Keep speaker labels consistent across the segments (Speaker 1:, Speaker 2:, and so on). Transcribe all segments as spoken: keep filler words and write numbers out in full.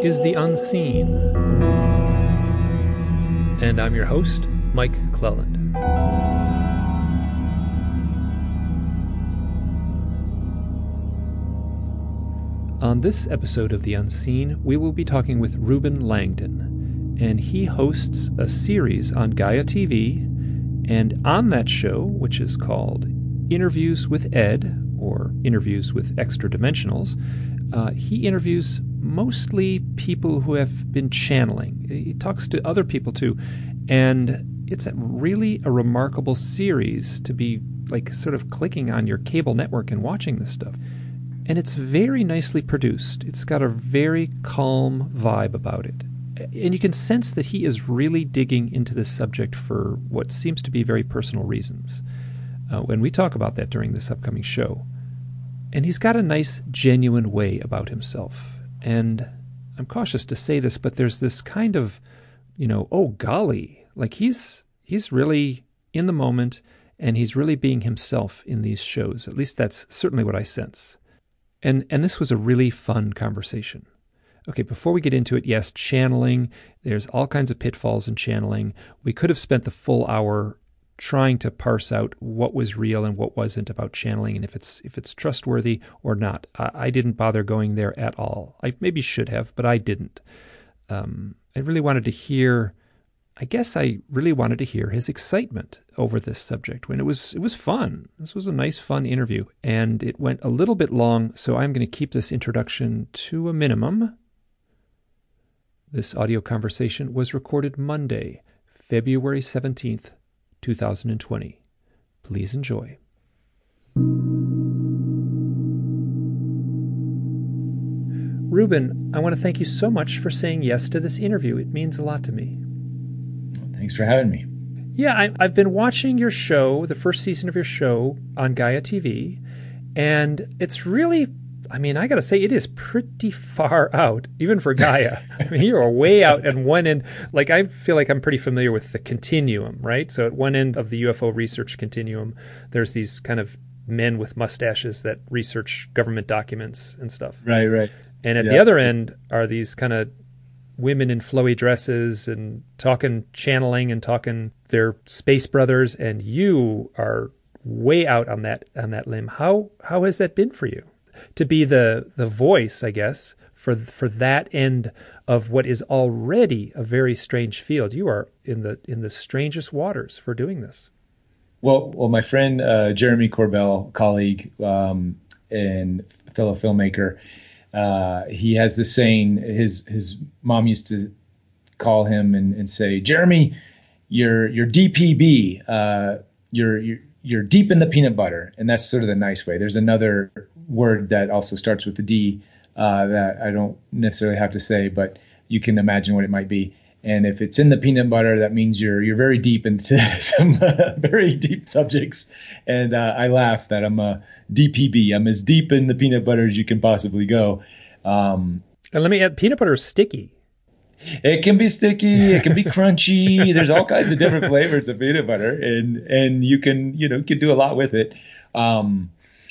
Speaker 1: is The Unseen, and I'm your host, Mike Cleland. On this episode of The Unseen, we will be talking with Reuben Langdon, and he hosts a series on Gaia T V, and on that show, which is called Interviews with Ed, or Interviews with Extra Dimensionals, uh, he interviews mostly people who have been channeling. He talks to other people too, and it's a really a remarkable series to be like sort of clicking on your cable network and watching this stuff. And it's very nicely produced. It's got a very calm vibe about it. And you can sense that he is really digging into this subject for what seems to be very personal reasons. Uh, when we talk about that during this upcoming show. And he's got a nice, genuine way about himself. And I'm cautious to say this, but there's this kind of, you know, oh golly, like he's he's really in the moment, and he's really being himself in these shows. At least that's certainly what I sense. And and this was a really fun conversation. Okay, before we get into it, yes, channeling, there's all kinds of pitfalls in channeling. We could have spent the full hour trying to parse out what was real and what wasn't about channeling, and if it's if it's trustworthy or not. I, I didn't bother going there at all. I maybe should have, but I didn't. Um, I really wanted to hear, I guess I really wanted to hear his excitement over this subject when it was it was fun. This was a nice, fun interview, and it went a little bit long, so I'm going to keep this introduction to a minimum. This audio conversation was recorded Monday, February seventeenth, two thousand twenty. Please enjoy. Reuben, I want to thank you so much for saying yes to this interview. It means a lot to me.
Speaker 2: Thanks for having me.
Speaker 1: Yeah, I, I've been watching your show, the first season of your show on Gaia T V, and it's really, I mean, I got to say, it is pretty far out, even for Gaia. I mean, you are way out at one end. Like, I feel like I'm pretty familiar with the continuum, right? So at one end of the U F O research continuum, there's these kind of men with mustaches that research government documents and stuff.
Speaker 2: Right, right.
Speaker 1: And at
Speaker 2: yeah.
Speaker 1: the other end are these kind of women in flowy dresses and talking channeling and talking their space brothers, and you are way out on that on that limb. How how has that been for you to be the the voice, I guess, for for that end of what is already a very strange field? You are in the in the strangest waters for doing this.
Speaker 2: Well, well, my friend uh, Jeremy Corbell, colleague um, and fellow filmmaker. Uh, he has this saying, his his mom used to call him and, and say, Jeremy, you're you're D P B, uh, you're, you're you're deep in the peanut butter. And that's sort of the nice way. There's another word that also starts with the D uh, that I don't necessarily have to say, but you can imagine what it might be. And if it's in the peanut butter, that means you're you're very deep into some uh, very deep subjects. And uh, I laugh that I'm a D P B. I'm as deep in the peanut butter as you can possibly go. Um,
Speaker 1: and let me add, peanut butter is sticky.
Speaker 2: It can be sticky. It can be crunchy. There's all kinds of different flavors of peanut butter, and and you can you know you can do a lot with it. Um,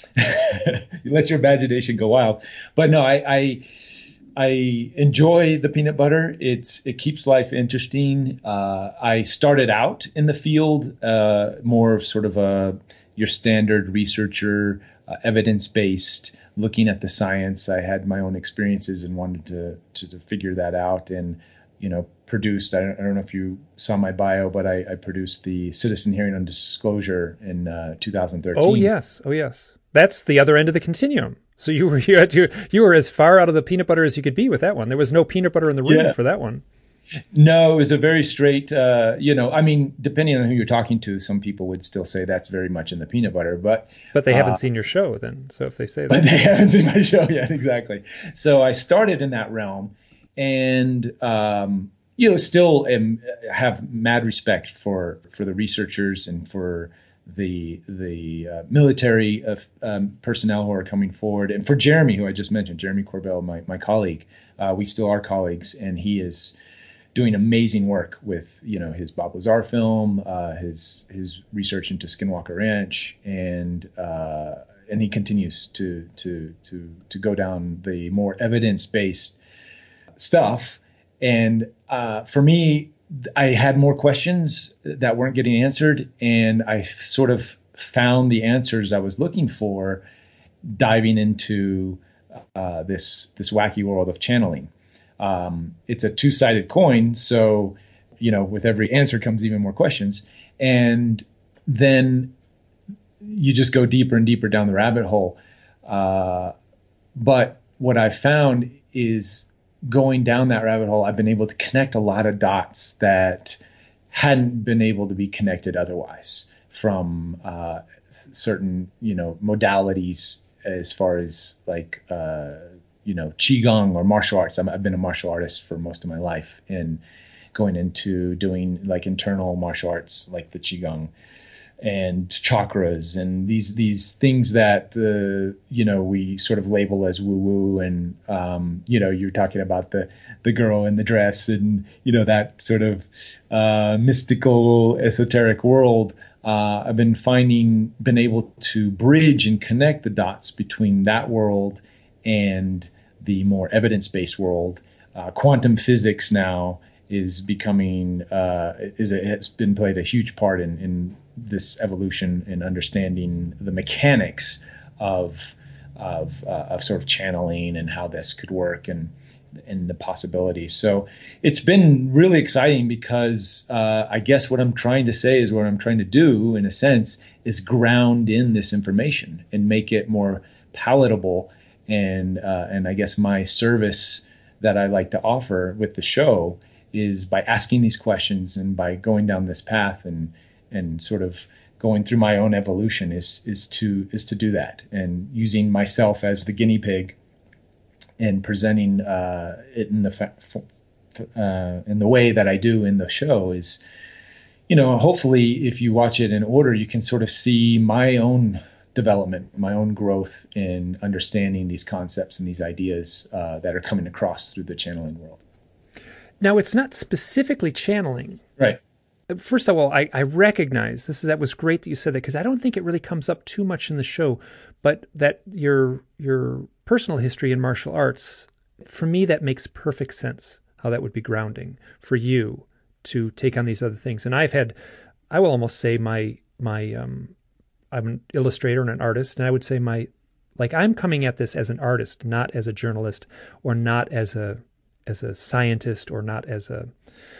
Speaker 2: you let your imagination go wild. But no, I. I I enjoy the peanut butter. It's it keeps life interesting. Uh, I started out in the field uh, more of sort of a your standard researcher, uh, evidence-based, looking at the science. I had my own experiences and wanted to to, to figure that out, and you know produced. I don't, I don't know if you saw my bio, but I, I produced the Citizen Hearing on Disclosure in uh, two thousand thirteen.
Speaker 1: Oh yes, oh yes. That's the other end of the continuum. So you were you, had, you, you were as far out of the peanut butter as you could be with that one. There was no peanut butter in the room
Speaker 2: yeah.
Speaker 1: for that one.
Speaker 2: No, it was a very straight, uh, you know, I mean, depending on who you're talking to, some people would still say that's very much in the peanut butter, but...
Speaker 1: But they haven't
Speaker 2: uh,
Speaker 1: seen your show then, so if they say that...
Speaker 2: But they haven't seen my show yet, exactly. So I started in that realm and, um, you know, still am, have mad respect for, for the researchers and for the the uh, military of, um, personnel who are coming forward. And for Jeremy, who I just mentioned, Jeremy Corbell, my, my colleague, uh, we still are colleagues, and he is doing amazing work with, you know, his Bob Lazar film, uh, his his research into Skinwalker Ranch, and uh, and he continues to to to to go down the more evidence-based stuff. And uh, for me, I had more questions that weren't getting answered, and I sort of found the answers I was looking for diving into uh, this this wacky world of channeling. Um, it's a two-sided coin, so you know, with every answer comes even more questions, and then you just go deeper and deeper down the rabbit hole. Uh, but what I've found is going down that rabbit hole, I've been able to connect a lot of dots that hadn't been able to be connected otherwise from uh, certain, you know, modalities as far as like, uh, you know, Qigong or martial arts. I'm, I've been a martial artist for most of my life, and going into doing like internal martial arts like the Qigong and chakras and these these things that uh, you know, we sort of label as woo woo, and um, you know, you're talking about the the girl in the dress and you know, that sort of uh, mystical esoteric world. Uh, I've been finding been able to bridge and connect the dots between that world and the more evidence-based world. Uh, quantum physics now is becoming uh, is a, has been played a huge part in, in this evolution in understanding the mechanics of of, uh, of sort of channeling and how this could work, and and the possibilities. So it's been really exciting because uh, I guess what I'm trying to say is what I'm trying to do in a sense is ground in this information and make it more palatable. And uh, and I guess my service that I like to offer with the show is by asking these questions and by going down this path and and sort of going through my own evolution is is to is to do that, and using myself as the guinea pig and presenting uh, it in the fa- uh, in the way that I do in the show is, you know, hopefully if you watch it in order, you can sort of see my own development, my own growth in understanding these concepts and these ideas uh, that are coming across through the channeling world.
Speaker 1: Now, it's not specifically channeling.
Speaker 2: Right.
Speaker 1: First of all, I, I recognize this is that was great that you said that, because I don't think it really comes up too much in the show, but that your your personal history in martial arts, for me, that makes perfect sense, how that would be grounding for you to take on these other things. And I've had, I will almost say my, my um, I'm an illustrator and an artist, and I would say my, like I'm coming at this as an artist, not as a journalist, or not as a, as a scientist, or not as a,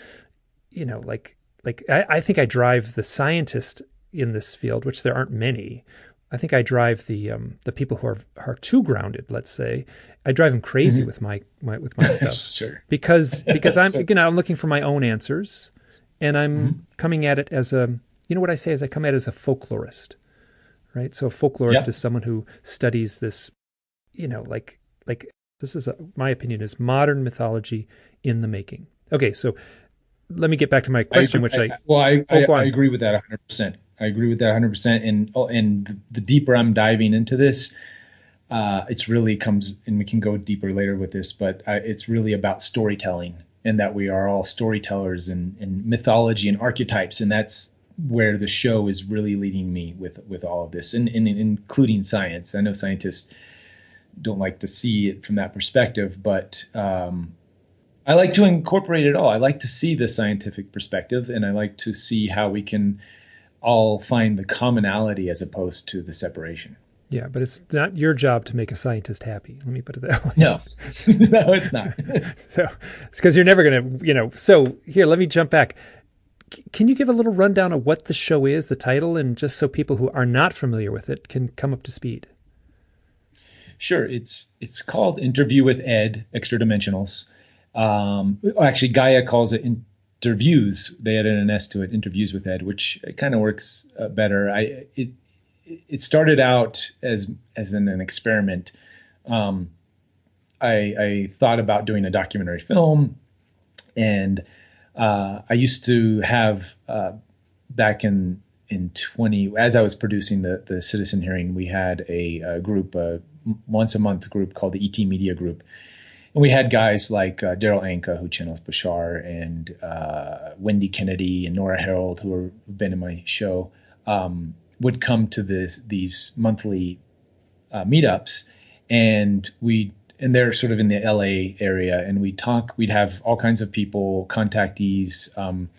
Speaker 1: you know, like, Like I, I think I drive the scientist in this field, which there aren't many. I think I drive the um, the people who are are too grounded. Let's say I drive them crazy mm-hmm. with my, my with my stuff.
Speaker 2: Sure.
Speaker 1: Because because I'm sure. you know I'm looking for my own answers, and I'm mm-hmm. coming at it as a, you know what I say is I come at it as a folklorist, right? So a folklorist yeah. is someone who studies this, you know, like like this is a, my opinion is modern mythology in the making. Okay, so. Let me get back to my question,
Speaker 2: I,
Speaker 1: which I,
Speaker 2: I well, I, I, I agree with that one hundred percent. I agree with that one hundred percent. And and the deeper I'm diving into this, uh, it's really comes, and we can go deeper later with this, but I, it's really about storytelling, and that we are all storytellers and, and mythology and archetypes, and that's where the show is really leading me with with all of this, and, and including science. I know scientists don't like to see it from that perspective, but um, I like to incorporate it all. I like to see the scientific perspective, and I like to see how we can all find the commonality as opposed to the separation.
Speaker 1: Yeah, but it's not your job to make a scientist happy. Let me put it that way.
Speaker 2: No, no, it's not.
Speaker 1: So it's because you're never going to, you know, so here, let me jump back. C- can you give a little rundown of what the show is, the title, and just so people who are not familiar with it can come up to speed?
Speaker 2: Sure. It's, it's called Interview with Ed, Extra Dimensionals. Um, actually, Gaia calls it interviews. They added an S to it, Interviews with Ed, which kind of works uh, better. I it it started out as as an, an experiment. Um, I, I thought about doing a documentary film, and uh, I used to have uh, back in in twenty as I was producing the the Citizen Hearing, we had a, a group, a once a month group called the E T Media Group. And we had guys like uh, Daryl Anka, who channels Bashar, and uh, Wendy Kennedy and Nora Harold, who have been in my show, um, would come to this, these monthly uh, meetups, and we and they're sort of in the L A area, and we'd talk, we'd have all kinds of people, contactees, um,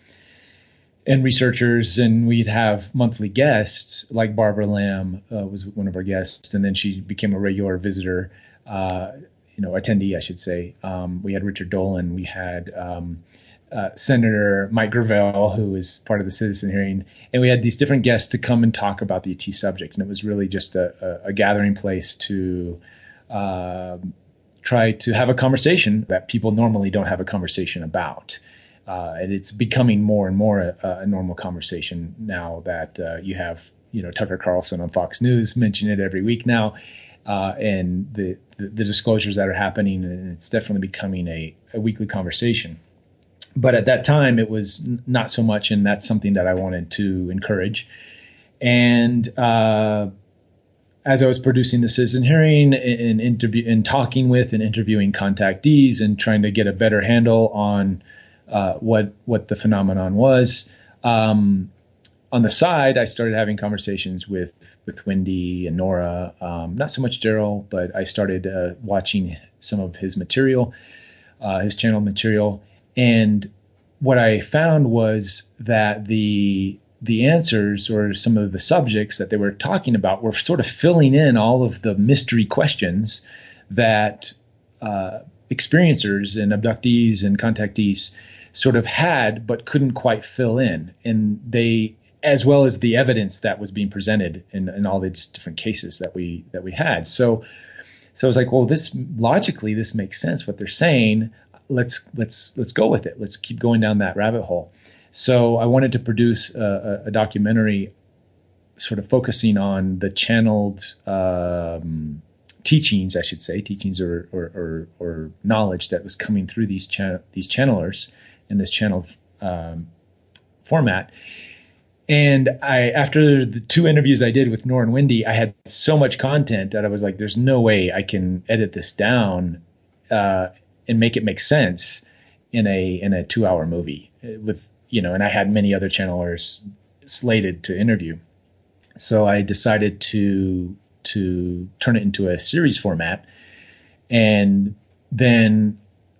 Speaker 2: and researchers, and we'd have monthly guests, like Barbara Lamb uh, was one of our guests, and then she became a regular visitor, uh, you know, attendee, I should say. Um, we had Richard Dolan, we had um, uh, Senator Mike Gravel, who was part of the citizen hearing, and we had these different guests to come and talk about the E T subject, and it was really just a, a, a gathering place to uh, try to have a conversation that people normally don't have a conversation about. Uh, and it's becoming more and more a, a normal conversation now that uh, you have, you know, Tucker Carlson on Fox News mention it every week now, uh, and the, the the disclosures that are happening, and it's definitely becoming a, a weekly conversation. But at that time, it was n- not so much, and that's something that I wanted to encourage. And uh, as I was producing the citizen hearing and interview and talking with and interviewing contactees and trying to get a better handle on uh, what what the phenomenon was, um, on the side, I started having conversations with with Wendy and Nora. Um, not so much Daryl, but I started uh, watching some of his material, uh, his channel material, and what I found was that the the answers or some of the subjects that they were talking about were sort of filling in all of the mystery questions that uh, experiencers and abductees and contactees sort of had, but couldn't quite fill in. And they, as well as the evidence that was being presented in, in all these different cases that we, that we had. So, so I was like, well, this logically, this makes sense what they're saying. Let's, let's, let's go with it. Let's keep going down that rabbit hole. So I wanted to produce a, a documentary sort of focusing on the channeled um, teachings, I should say, teachings or, or, or, or knowledge that was coming through these cha- these channelers in this channel um, format. And I, after the two interviews I did with Nora and Wendy, I had so much content that I was like, there's no way I can edit this down uh, and make it make sense in a in a two hour movie with, you know, and I had many other channelers slated to interview. So I decided to to turn it into a series format. And then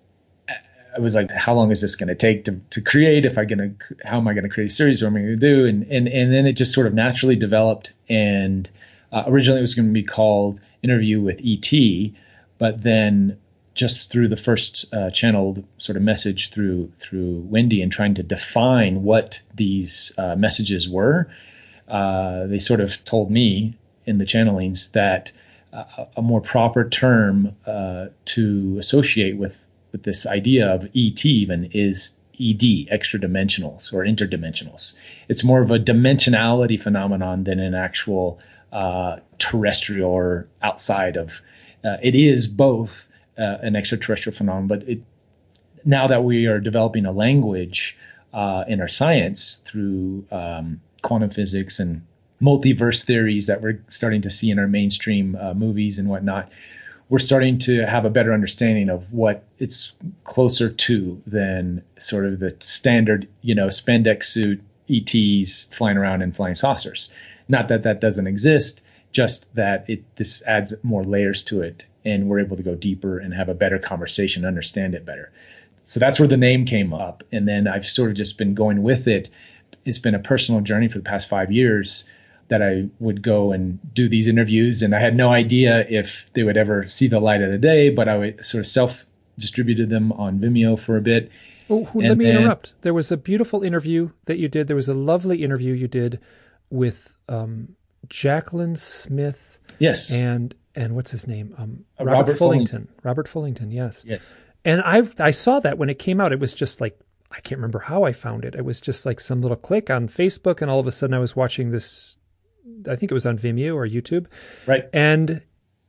Speaker 2: I was like, how long is this going to take to to create? If I going to, how am I going to create a series? What am I going to do? And and and then it just sort of naturally developed. And uh, originally it was going to be called Interview with E T, but then just through the first uh, channeled sort of message through through Wendy and trying to define what these uh, messages were, uh, they sort of told me in the channelings that uh, a more proper term uh, to associate with with this idea of E T even is E D, extra dimensionals or interdimensionals. It's more of a dimensionality phenomenon than an actual uh, terrestrial or outside of. Uh, it is both. Uh, an extraterrestrial phenomenon, but it, now that we are developing a language uh, in our science through um, quantum physics and multiverse theories that we're starting to see in our mainstream uh, movies and whatnot, we're starting to have a better understanding of what it's closer to than sort of the standard, you know, spandex suit E Ts flying around in flying saucers. Not that that doesn't exist, just that it this adds more layers to it. And we're able to go deeper and have a better conversation, understand it better. So that's where the name came up. And then I've sort of just been going with it. It's been a personal journey for the past five years that I would go and do these interviews. And I had no idea if they would ever see the light of the day, but I would sort of self-distributed them on Vimeo for a bit.
Speaker 1: Oh, let me then, interrupt. There was a beautiful interview that you did. There was a lovely interview you did with um, Jacqueline Smith.
Speaker 2: Yes.
Speaker 1: And And what's his name? Um,
Speaker 2: uh,
Speaker 1: Robert,
Speaker 2: Robert
Speaker 1: Fullington.
Speaker 2: Fullington.
Speaker 1: Robert Fullington, yes.
Speaker 2: Yes.
Speaker 1: And I I saw that when it came out. It was just like, I can't remember how I found it. It was just like some little click on Facebook, and all of a sudden I was watching this, I think it was on Vimeo or YouTube.
Speaker 2: Right.
Speaker 1: And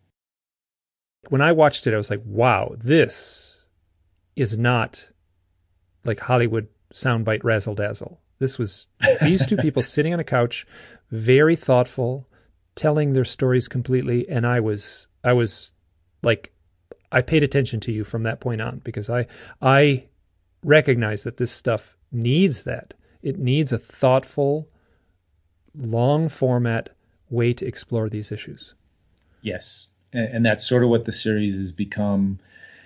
Speaker 1: when I watched it, I was like, wow, this is not like Hollywood soundbite razzle dazzle. This was these two people sitting on a couch, very thoughtful, telling their stories completely, and I was I was like I paid attention to you from that point on, because I I recognize that this stuff needs that. It needs a thoughtful, long format way to explore these issues.
Speaker 2: Yes. and, and that's sort of what the series has become.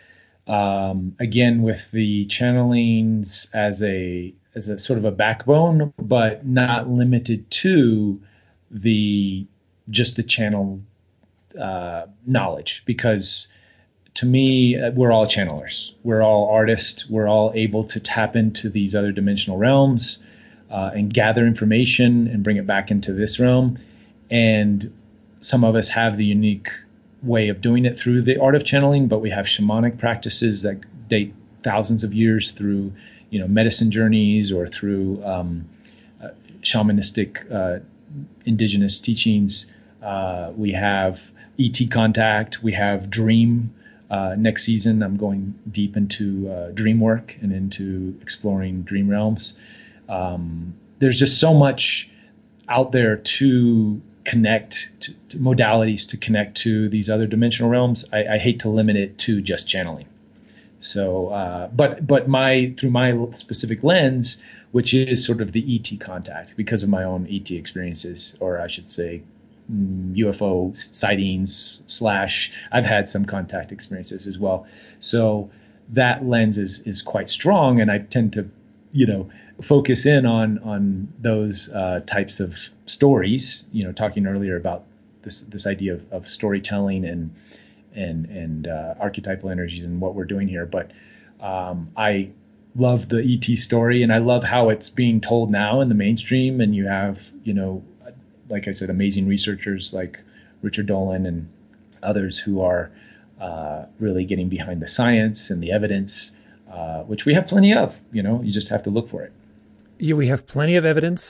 Speaker 2: Um, again, with the channelings as a as a sort of a backbone, but not limited to the just the channel uh, knowledge, because to me, we're all channelers. We're all artists. We're all able to tap into these other dimensional realms uh, and gather information and bring it back into this realm. And some of us have the unique way of doing it through the art of channeling, but we have shamanic practices that date thousands of years through, you know, medicine journeys or through um, uh, shamanistic uh, indigenous teachings. Uh, we have E T contact. We have dream. Uh, next season, I'm going deep into uh, dream work and into exploring dream realms. Um, there's just so much out there to connect to, to modalities to connect to these other dimensional realms. I, I hate to limit it to just channeling. So, uh, but but my through my specific lens, which is sort of the E T contact, because of my own E T experiences, or I should say, mm, U F O sightings slash I've had some contact experiences as well. So that lens is is quite strong, and I tend to, you know, focus in on on those uh, types of stories. You know, talking earlier about this this idea of, of storytelling and and and uh, archetypal energies and what we're doing here. But um, I love the E T story, and I love how it's being told now in the mainstream. And you have, you know, like I said, amazing researchers like Richard Dolan and others who are uh, really getting behind the science and the evidence, uh, which we have plenty of. You know, you just have to look for it.
Speaker 1: Yeah, we have plenty of evidence.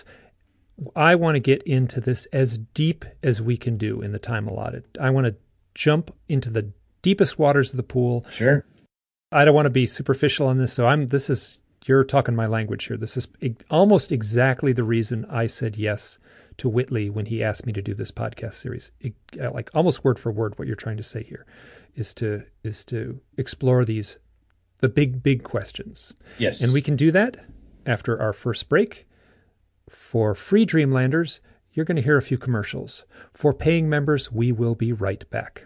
Speaker 1: I want to get into this as deep as we can do in the time allotted. I want to jump into the deepest waters of the pool.
Speaker 2: Sure.
Speaker 1: I don't want to be superficial on this, so I'm. This is you're talking my language here. This is almost exactly the reason I said yes to Whitley when he asked me to do this podcast series. It, like almost word for word, what you're trying to say here is to is to explore these the big big questions.
Speaker 2: Yes,
Speaker 1: and we can do that after our first break. For free Dreamlanders, you're going to hear a few commercials. For paying members, we will be right back.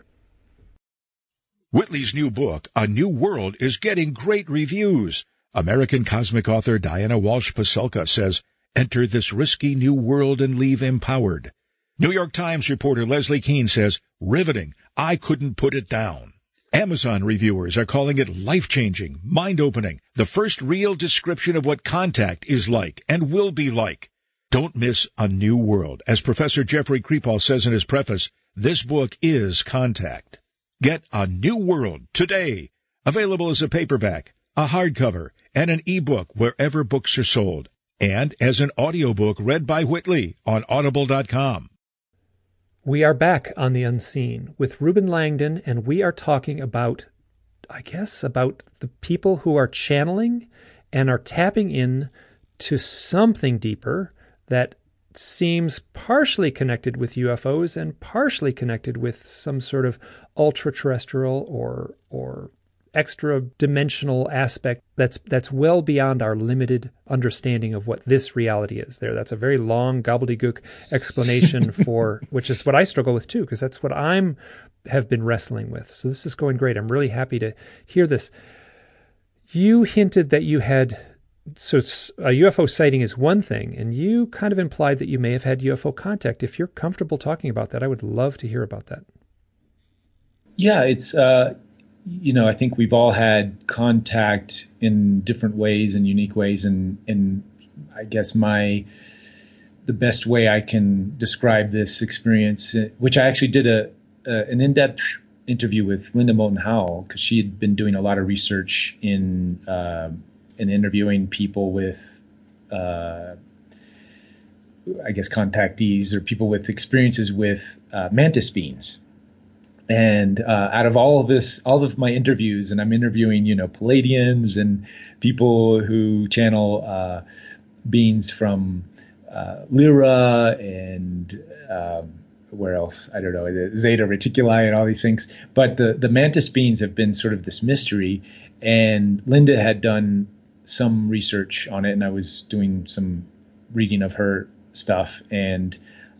Speaker 3: Whitley's new book, A New World, is getting great reviews. American cosmic author Diana Walsh Pasulka says, "Enter this risky new world and leave empowered." New York Times reporter Leslie Keene says, "Riveting. I couldn't put it down." Amazon reviewers are calling it life-changing, mind-opening, the first real description of what contact is like and will be like. Don't miss A New World. As Professor Jeffrey Kripal says in his preface, this book is contact. Get A New World today. Available as a paperback, a hardcover, and an ebook wherever books are sold, and as an audiobook read by Whitley on audible dot com.
Speaker 1: We are back on The Unseen with Ruben Langdon, and we are talking about, I guess, about the people who are channeling and are tapping in to something deeper that seems partially connected with U F Os and partially connected with some sort of ultra-terrestrial or or extra-dimensional aspect that's that's well beyond our limited understanding of what this reality is. There, that's a very long gobbledygook explanation for, which is what I struggle with too, because that's what I'm have been wrestling with. So this is going great. I'm really happy to hear this. You hinted that you had, so a U F O sighting is one thing, and you kind of implied that you may have had U F O contact. If you're comfortable talking about that, I would love to hear about that.
Speaker 2: Yeah, it's, uh, you know, I think we've all had contact in different ways and unique ways. And, and I guess my, the best way I can describe this experience, which I actually did a, a an in-depth interview with Linda Moulton Howe, because she had been doing a lot of research in, uh, in interviewing people with, uh, I guess, contactees or people with experiences with uh, mantis beings. And uh, out of all of this, all of my interviews, and I'm interviewing, you know, Palladians and people who channel uh, beings from uh, Lyra and um, where else? I don't know, the Zeta Reticuli and all these things. But the, the mantis beings have been sort of this mystery. And Linda had done some research on it, and I was doing some reading of her stuff. And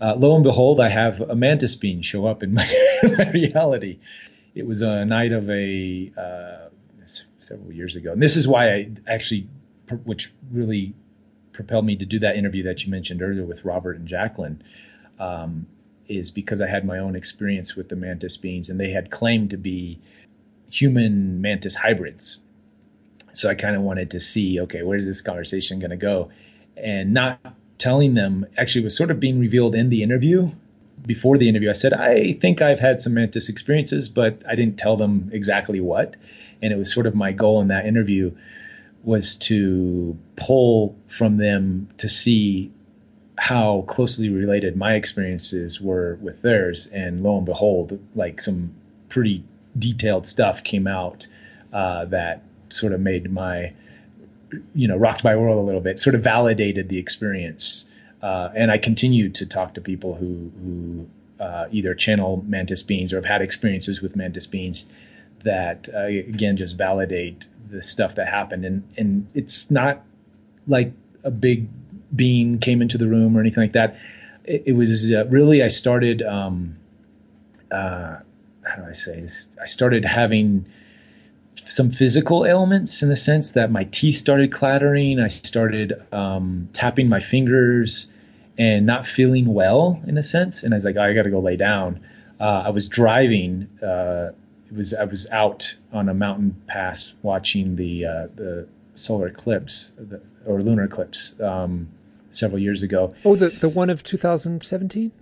Speaker 2: uh, lo and behold, I have a mantis bean show up in my, my reality. It was a night of a uh, several years ago, and this is why I actually, which really propelled me to do that interview that you mentioned earlier with Robert and Jacqueline, um, is because I had my own experience with the mantis beans, and they had claimed to be human mantis hybrids. So I kind of wanted to see, okay, where's this conversation going to go? And not telling them actually was sort of being revealed in the interview. Before the interview, I said, I think I've had some mantis experiences, but I didn't tell them exactly what. And it was sort of my goal in that interview was to pull from them to see how closely related my experiences were with theirs. And lo and behold, like some pretty detailed stuff came out uh, that sort of made my, you know, rocked my world a little bit, sort of validated the experience. Uh, and I continue to talk to people who, who uh, either channel mantis beans or have had experiences with mantis beans that, uh, again, just validate the stuff that happened. And, and it's not like a big being came into the room or anything like that. It, it was uh, really, I started, um, uh, how do I say this? I started having some physical ailments in the sense that my teeth started clattering. I started um, tapping my fingers and not feeling well in a sense. And I was like, oh, I got to go lay down. Uh, I was driving. Uh, it was I was out on a mountain pass watching the uh, the solar eclipse the, or lunar eclipse um, several years ago.
Speaker 1: Oh, the the one of two thousand seventeen.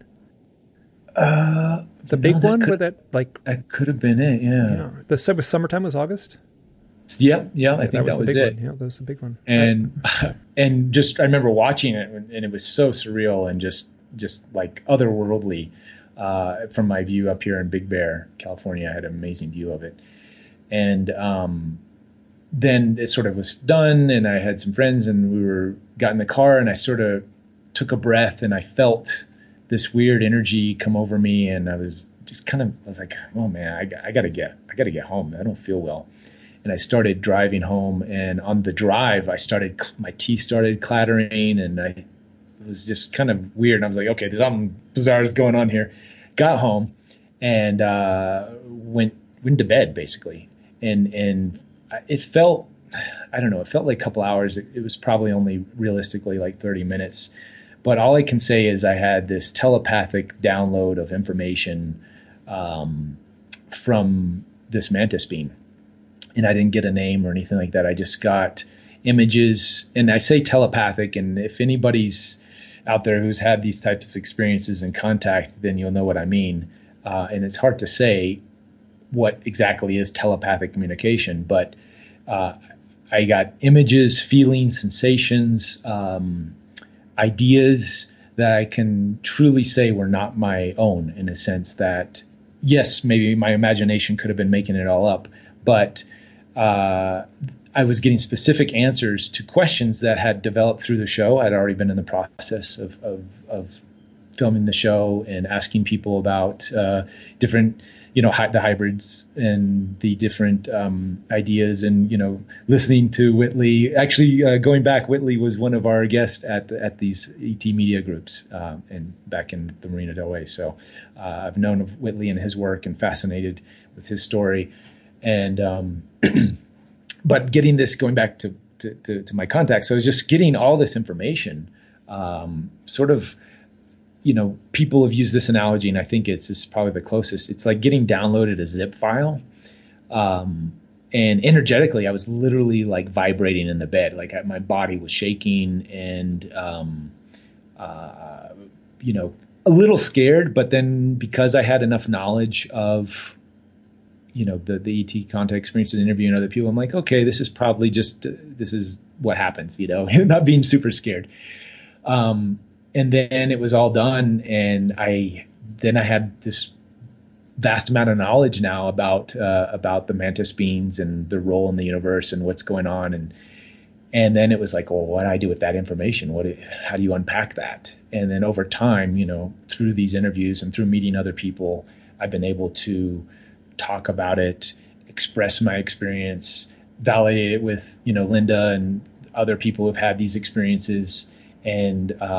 Speaker 2: Uh,
Speaker 1: the big
Speaker 2: no, that
Speaker 1: one
Speaker 2: could,
Speaker 1: where that like
Speaker 2: that could have been it. Yeah.
Speaker 1: Yeah. The summer summertime was August.
Speaker 2: Yeah, yeah, I think
Speaker 1: that was,
Speaker 2: that was
Speaker 1: the big
Speaker 2: it.
Speaker 1: One. Yeah, that was the big one.
Speaker 2: And right. and just I remember watching it, and it was so surreal and just just like otherworldly. Uh, from my view up here in Big Bear, California, I had an amazing view of it. And um, then it sort of was done, and I had some friends, and we were got in the car, and I sort of took a breath, and I felt this weird energy come over me, and I was just kind of I was like, oh man, I, I gotta get I gotta get home. I don't feel well. And I started driving home, and on the drive, I started, my teeth started clattering, and I, it was just kind of weird. And I was like, okay, there's something bizarre is going on here. Got home and uh, went went to bed basically, and and it felt, I don't know, it felt like a couple hours. It, it was probably only realistically like thirty minutes, but all I can say is I had this telepathic download of information um, from this mantis bean. And I didn't get a name or anything like that. I just got images, and I say telepathic. And if anybody's out there who's had these types of experiences in contact, then you'll know what I mean. Uh, and it's hard to say what exactly is telepathic communication, but uh, I got images, feelings, sensations, um, ideas that I can truly say were not my own, in a sense that, yes, maybe my imagination could have been making it all up, but Uh, I was getting specific answers to questions that had developed through the show. I'd already been in the process of, of, of filming the show and asking people about uh, different, you know, hi- the hybrids and the different um, ideas, and, you know, listening to Whitley. Actually, uh, going back, Whitley was one of our guests at the, at these E T media groups uh, and back in the Marina Del Rey. So uh, I've known of Whitley and his work and fascinated with his story. And, um, but getting this, going back to, to, to, to my contacts, so I was just getting all this information, um, sort of, you know, people have used this analogy, and I think it's, it's probably the closest. It's like getting downloaded a zip file. Um, and energetically, I was literally like vibrating in the bed. Like I, my body was shaking and, um, uh, you know, a little scared, but then because I had enough knowledge of, you know, the, the E T contact experience and interviewing other people, I'm like, okay, this is probably just, uh, this is what happens, you know, not being super scared. Um, and then it was all done. And I, then I had this vast amount of knowledge now about, uh, about the mantis beans and their role in the universe and what's going on. And, and then it was like, well, what do I do with that information? What, do, how do you unpack that? And then over time, you know, through these interviews and through meeting other people, I've been able to talk about it, express my experience, validate it with, you know, Linda and other people who've had these experiences. And uh,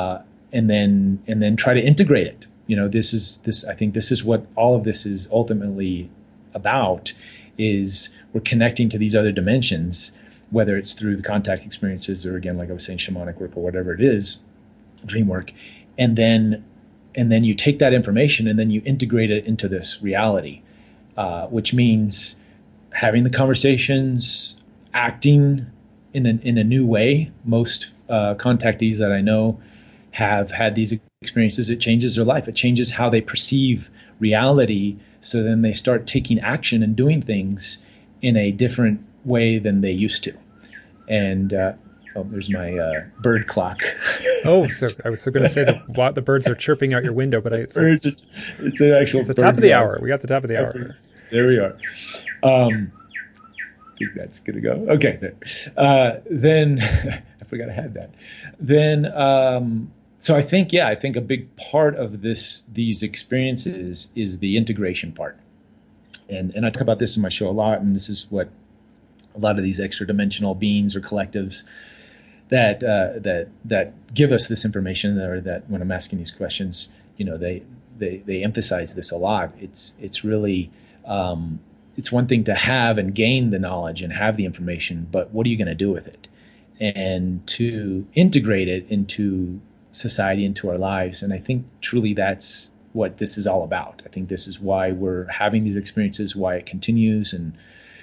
Speaker 2: and then and then try to integrate it. You know, this is this. I think this is what all of this is ultimately about. Is we're connecting to these other dimensions, whether it's through the contact experiences or, again, like I was saying, shamanic work or whatever it is, dream work, and then and then you take that information and then you integrate it into this reality, uh, which means having the conversations, acting in a, in a new way. Most uh, contactees that I know have had these experiences. It changes their life. It changes how they perceive reality. So then they start taking action and doing things in a different way than they used to. And uh, oh, there's my uh, bird clock.
Speaker 1: Oh, so I was so going to say the the birds are chirping out your window, but I, it's,
Speaker 2: birds, it's, it's an actual.
Speaker 1: It's the top of the hour. We got the top of the hour.
Speaker 2: There we are. Um, I think that's gonna go. Okay. There. Uh, then I forgot I had that. Then um, so I think yeah, I think a big part of this these experiences is the integration part, and and I talk about this in my show a lot, and this is what a lot of these extra dimensional beings or collectives that uh, that that give us this information, or that when I'm asking these questions, you know, they they they emphasize this a lot. It's it's really um, it's one thing to have and gain the knowledge and have the information, but what are you going to do with it? And to integrate it into society, into our lives. And I think truly that's what this is all about. I think this is why we're having these experiences, why it continues, and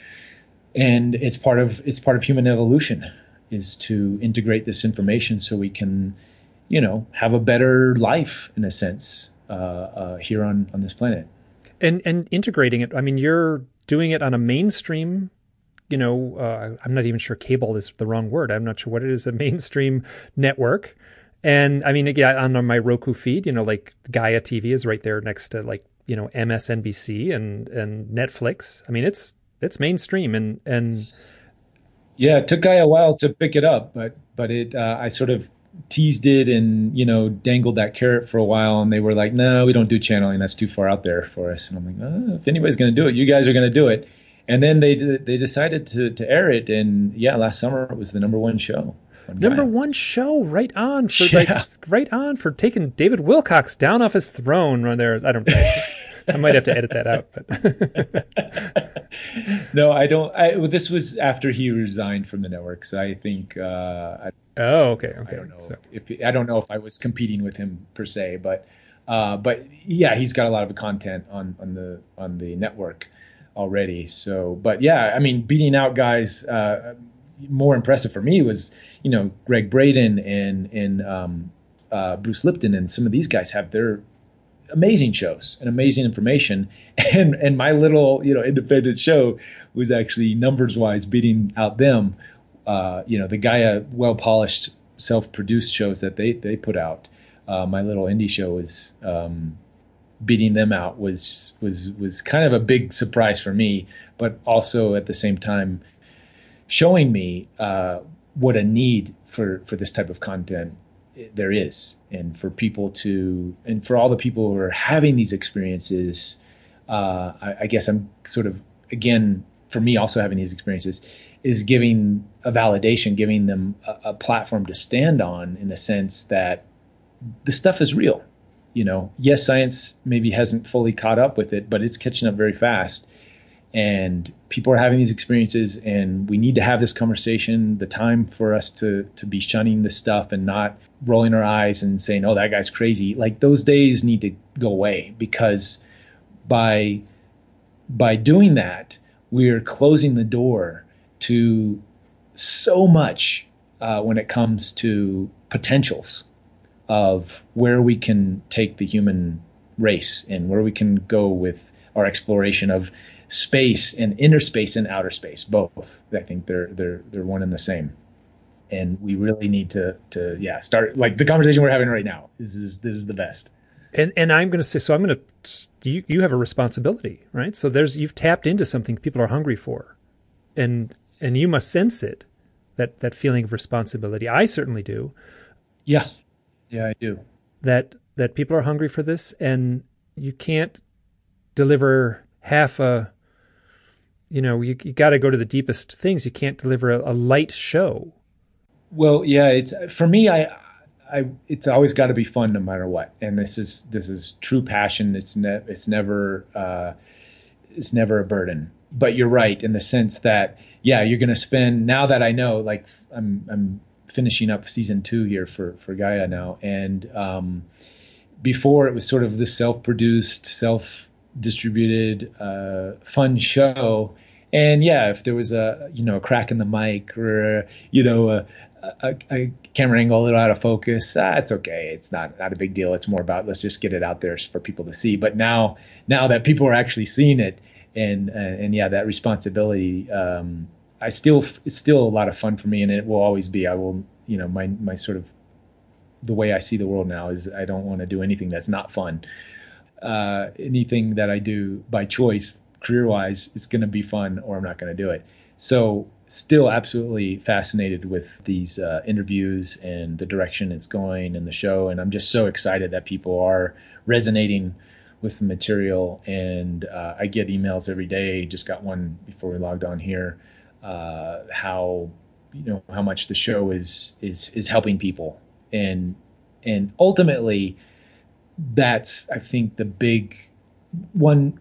Speaker 2: and it's part of it's part of human evolution, is to integrate this information so we can, you know, have a better life in a sense uh, uh, here on on this planet.
Speaker 1: And and integrating it. I mean, you're doing it on a mainstream. You know, uh, I'm not even sure cable is the wrong word. I'm not sure what it is. A mainstream network. And I mean, again, on my Roku feed, you know, like Gaia T V is right there next to, like, you know, M S N B C and, and Netflix. I mean, it's it's mainstream, and and
Speaker 2: yeah, it took Gaia a while to pick it up, but but it uh, I sort of teased it and, you know, dangled that carrot for a while, and they were like, no, we don't do channeling. That's too far out there for us. And I'm like, oh, if anybody's going to do it, you guys are going to do it. And then they they decided to to air it, and yeah, last summer it was the number one show. On
Speaker 1: Number
Speaker 2: Gaia.
Speaker 1: one show, right on for
Speaker 2: Yeah.
Speaker 1: like right on for taking David Wilcox down off his throne right there. I don't know. I might have to edit that out, but
Speaker 2: No, I don't. I, well, this was after he resigned from the network, so I think. Uh, I,
Speaker 1: oh, okay, okay.
Speaker 2: I don't know
Speaker 1: So,
Speaker 2: if I don't know if I was competing with him per se, but uh, but yeah, he's got a lot of content on on the on the network already. So, but yeah, I mean, beating out guys. Uh, more impressive for me was, you know, Greg Braden and and um, uh, Bruce Lipton, and some of these guys have their amazing shows and amazing information, and and my little, you know, independent show was actually numbers wise beating out them. Uh, you know, the Gaia well polished self produced shows that they they put out. Uh, my little indie show was um, beating them out. Was was was kind of a big surprise for me, but also at the same time showing me uh, what a need for, for this type of content there is, and for people to, and for all the people who are having these experiences. Uh, I, I guess I'm sort of, again, for me also having these experiences is giving a validation, giving them a, a platform to stand on, in the sense that the stuff is real. You know, yes, science maybe hasn't fully caught up with it, but it's catching up very fast. And people are having these experiences, and we need to have this conversation. The time for us to to be shunning this stuff and not rolling our eyes and saying, oh, that guy's crazy. Like, those days need to go away, because by by doing that, we're closing the door to so much uh, when it comes to potentials of where we can take the human race and where we can go with our exploration of space and inner space and outer space, both. I think they're they're they're one and the same, and we really need to to yeah start, like the conversation we're having right now. This is this is the best.
Speaker 1: and and I'm going to say, so I'm going to you you have a responsibility, right? So there's you've tapped into something people are hungry for, and and you must sense it, that that feeling of responsibility. I certainly do.
Speaker 2: Yeah, yeah, I do.
Speaker 1: That that people are hungry for this, and you can't deliver half a. You know, you, you got to go to the deepest things. You can't deliver a, a light show.
Speaker 2: Well, yeah, it's for me. I I it's always got to be fun no matter what. And this is this is true passion. It's ne- it's never uh, it's never a burden. But you're right in the sense that yeah, you're going to spend, now that I know, like I'm I'm finishing up season two here for for Gaia now, and um, before it was sort of this self-produced, self-distributed, uh, fun show. And yeah, if there was a, you know, a crack in the mic or, you know, a, a, a camera angle a little out of focus, ah, it's okay. It's not, not a big deal. It's more about, let's just get it out there for people to see. But now, now that people are actually seeing it, and, uh, and yeah, that responsibility, um, I still, it's still a lot of fun for me, and it will always be. I will, you know, my, my sort of, the way I see the world now is I don't want to do anything that's not fun. Uh, anything that I do by choice, career-wise, is going to be fun, or I'm not going to do it. So still absolutely fascinated with these uh, interviews and the direction it's going and the show. And I'm just so excited that people are resonating with the material. And uh, I get emails every day. Just got one before we logged on here, uh, how, you know, how much the show is, is, is helping people. And, and ultimately that's, I think, the big one.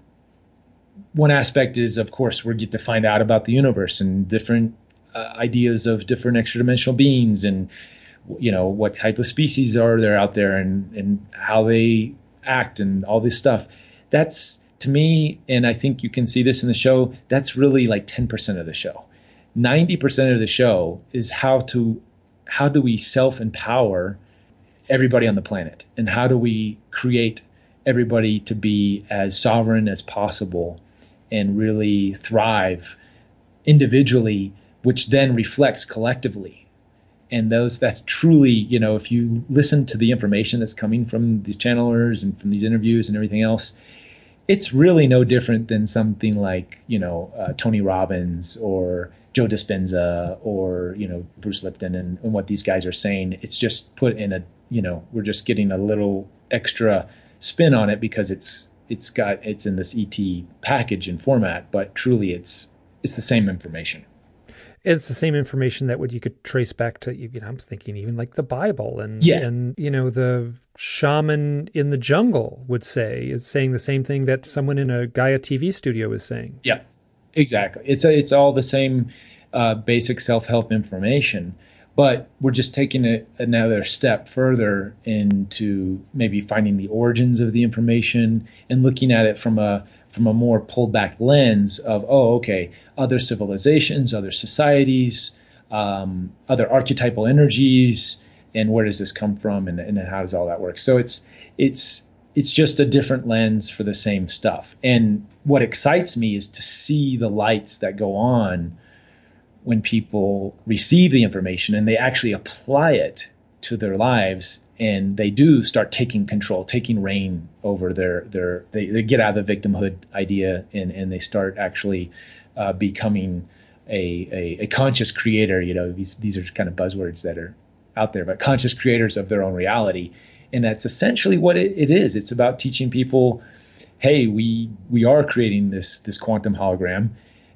Speaker 2: One aspect is, of course, we get to find out about the universe and different uh, ideas of different extra-dimensional beings, and, you know, what type of species are there out there, and, and how they act and all this stuff. That's, to me, and I think you can see this in the show, that's really like ten percent of the show. ninety percent of the show is how to, how do we self-empower everybody on the planet, and how do we create everybody to be as sovereign as possible and really thrive individually, which then reflects collectively. And those, that's truly, you know, if you listen to the information that's coming from these channelers and from these interviews and everything else, it's really no different than something like, you know, uh, Tony Robbins or Joe Dispenza or, you know, Bruce Lipton and, and what these guys are saying. It's just put in a, you know, we're just getting a little extra spin on it because it's it's got it's in this E T package and format, but truly it's it's the same information.
Speaker 1: It's the same information that would you could trace back to, you know, I'm thinking even like the Bible, and
Speaker 2: yeah.
Speaker 1: and you know, the shaman in the jungle would say is saying the same thing that someone in a Gaia T V studio is saying.
Speaker 2: Yeah, exactly. It's a, it's all the same uh, basic self-help information. But we're just taking it another step further into maybe finding the origins of the information and looking at it from a from a more pulled back lens of, oh, okay, other civilizations, other societies, um, other archetypal energies, and where does this come from, and, and how does all that work? So it's it's it's just a different lens for the same stuff. And what excites me is to see the lights that go on when people receive the information and they actually apply it to their lives, and they do start taking control, taking reign over their, their they, they get out of the victimhood idea, and, and they start actually uh, becoming a, a, a conscious creator. You know, these, these are kind of buzzwords that are out there, but conscious creators of their own reality. And that's essentially what it, it is. It's about teaching people, hey, we, we are creating this, this quantum hologram,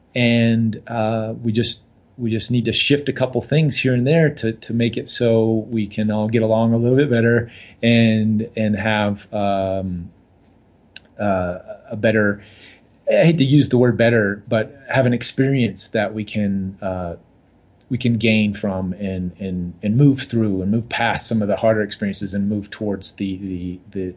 Speaker 2: and uh, we just, We just need to shift a couple things here and there to, to make it so we can all get along a little bit better, and and have um, uh, a better, I hate to use the word better, but have an experience that we can uh, we can gain from, and, and and move through and move past some of the harder experiences and move towards the the the,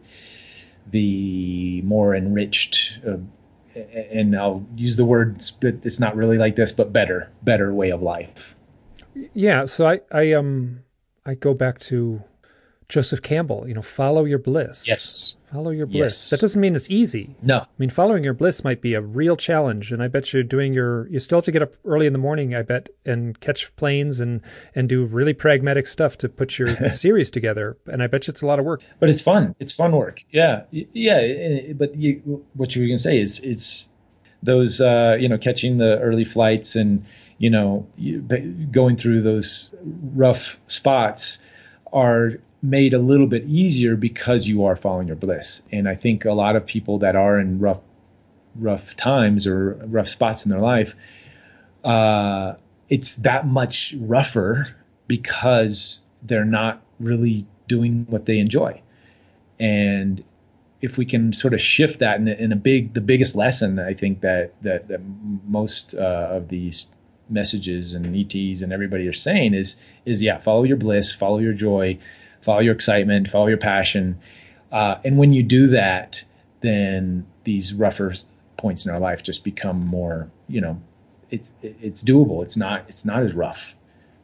Speaker 2: the more enriched, uh, and I'll use the words, but it's not really like this, but better, better way of life.
Speaker 1: Yeah. So I, I, um, I go back to Joseph Campbell, you know, follow your bliss.
Speaker 2: Yes.
Speaker 1: Follow your bliss.
Speaker 2: Yes.
Speaker 1: That doesn't mean it's easy.
Speaker 2: No.
Speaker 1: I mean, following your bliss might be a real challenge. And I bet you're doing your, you still have to get up early in the morning, I bet, and catch planes and, and do really pragmatic stuff to put your series together. And I bet you it's a lot of work.
Speaker 2: But it's fun. It's fun work. Yeah. Yeah. But you, what you were going to say is it's those, uh, you know, catching the early flights and, you know, going through those rough spots are made a little bit easier because you are following your bliss. And I think a lot of people that are in rough, rough times or rough spots in their life, uh, it's that much rougher because they're not really doing what they enjoy. And if we can sort of shift that in, in a big, the biggest lesson, I think that that, that most uh, of these messages and E Ts and everybody are saying is, is yeah, follow your bliss, follow your joy, follow your excitement, follow your passion. Uh, and when you do that, then these rougher points in our life just become more, you know, it's it's doable. It's not it's not as rough.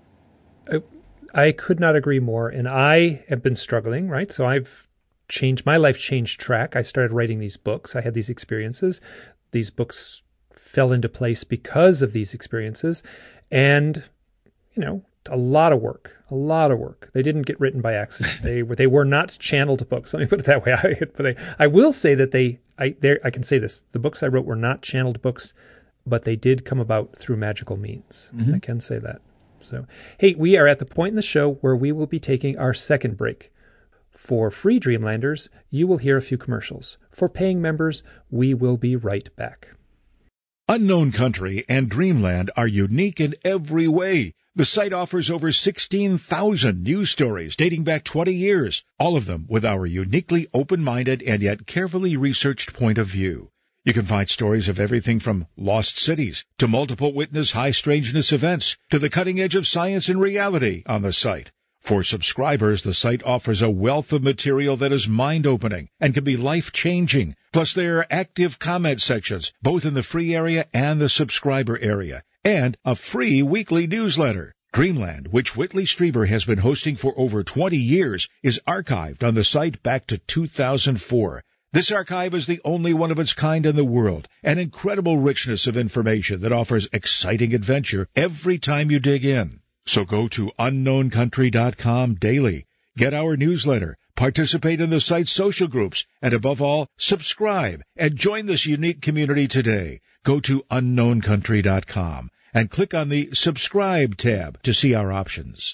Speaker 1: I, I could not agree more. And I have been struggling, right? So I've changed, my life changed track. I started writing these books. I had these experiences. These books fell into place because of these experiences. And, you know, a lot of work, a lot of work. They didn't get written by accident. They were, they were not channeled books. Let me put it that way. I, but they, I will say that they, I, I can say this, the books I wrote were not channeled books, but they did come about through magical means. Mm-hmm. I can say that. So, hey, we are at the point in the show where we will be taking our second break. For free Dreamlanders, you will hear a few commercials. For paying members, we will be right back.
Speaker 3: Unknown Country and Dreamland are unique in every way. The site offers over sixteen thousand news stories dating back twenty years, all of them with our uniquely open-minded and yet carefully researched point of view. You can find stories of everything from lost cities to multiple witness high strangeness events to the cutting edge of science and reality on the site. For subscribers, the site offers a wealth of material that is mind-opening and can be life-changing. Plus, there are active comment sections, both in the free area and the subscriber area, and a free weekly newsletter. Dreamland, which Whitley Strieber has been hosting for over twenty years, is archived on the site back to two thousand four. This archive is the only one of its kind in the world, an incredible richness of information that offers exciting adventure every time you dig in. So go to unknown country dot com daily, get our newsletter, participate in the site's social groups, and above all, subscribe and join this unique community today. Go to unknown country dot com and click on the Subscribe tab to see our options.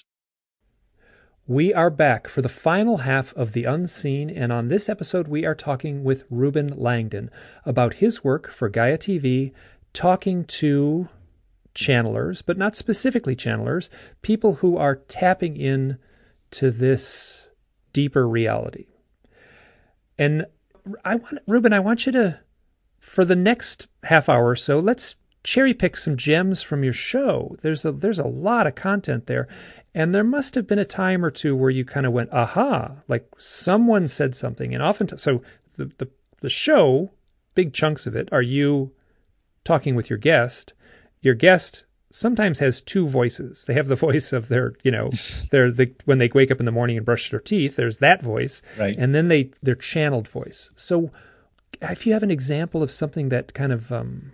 Speaker 1: We are back for the final half of The Unseen, and on this episode we are talking with Ruben Langdon about his work for Gaia T V, talking to channelers, but not specifically channelers, people who are tapping in to this deeper reality. And I want, Ruben, I want you to, for the next half hour or so, let's cherry pick some gems from your show. There's a there's a lot of content there. And there must have been a time or two where you kind of went, aha, like someone said something. And often, t- so the, the, the show, big chunks of it, are you talking with your guest. Your guest sometimes has two voices. They have the voice of their, you know, their the when they wake up in the morning and brush their teeth, there's that voice.
Speaker 2: Right.
Speaker 1: And then they their channeled voice. So if you have an example of something that kind of, um,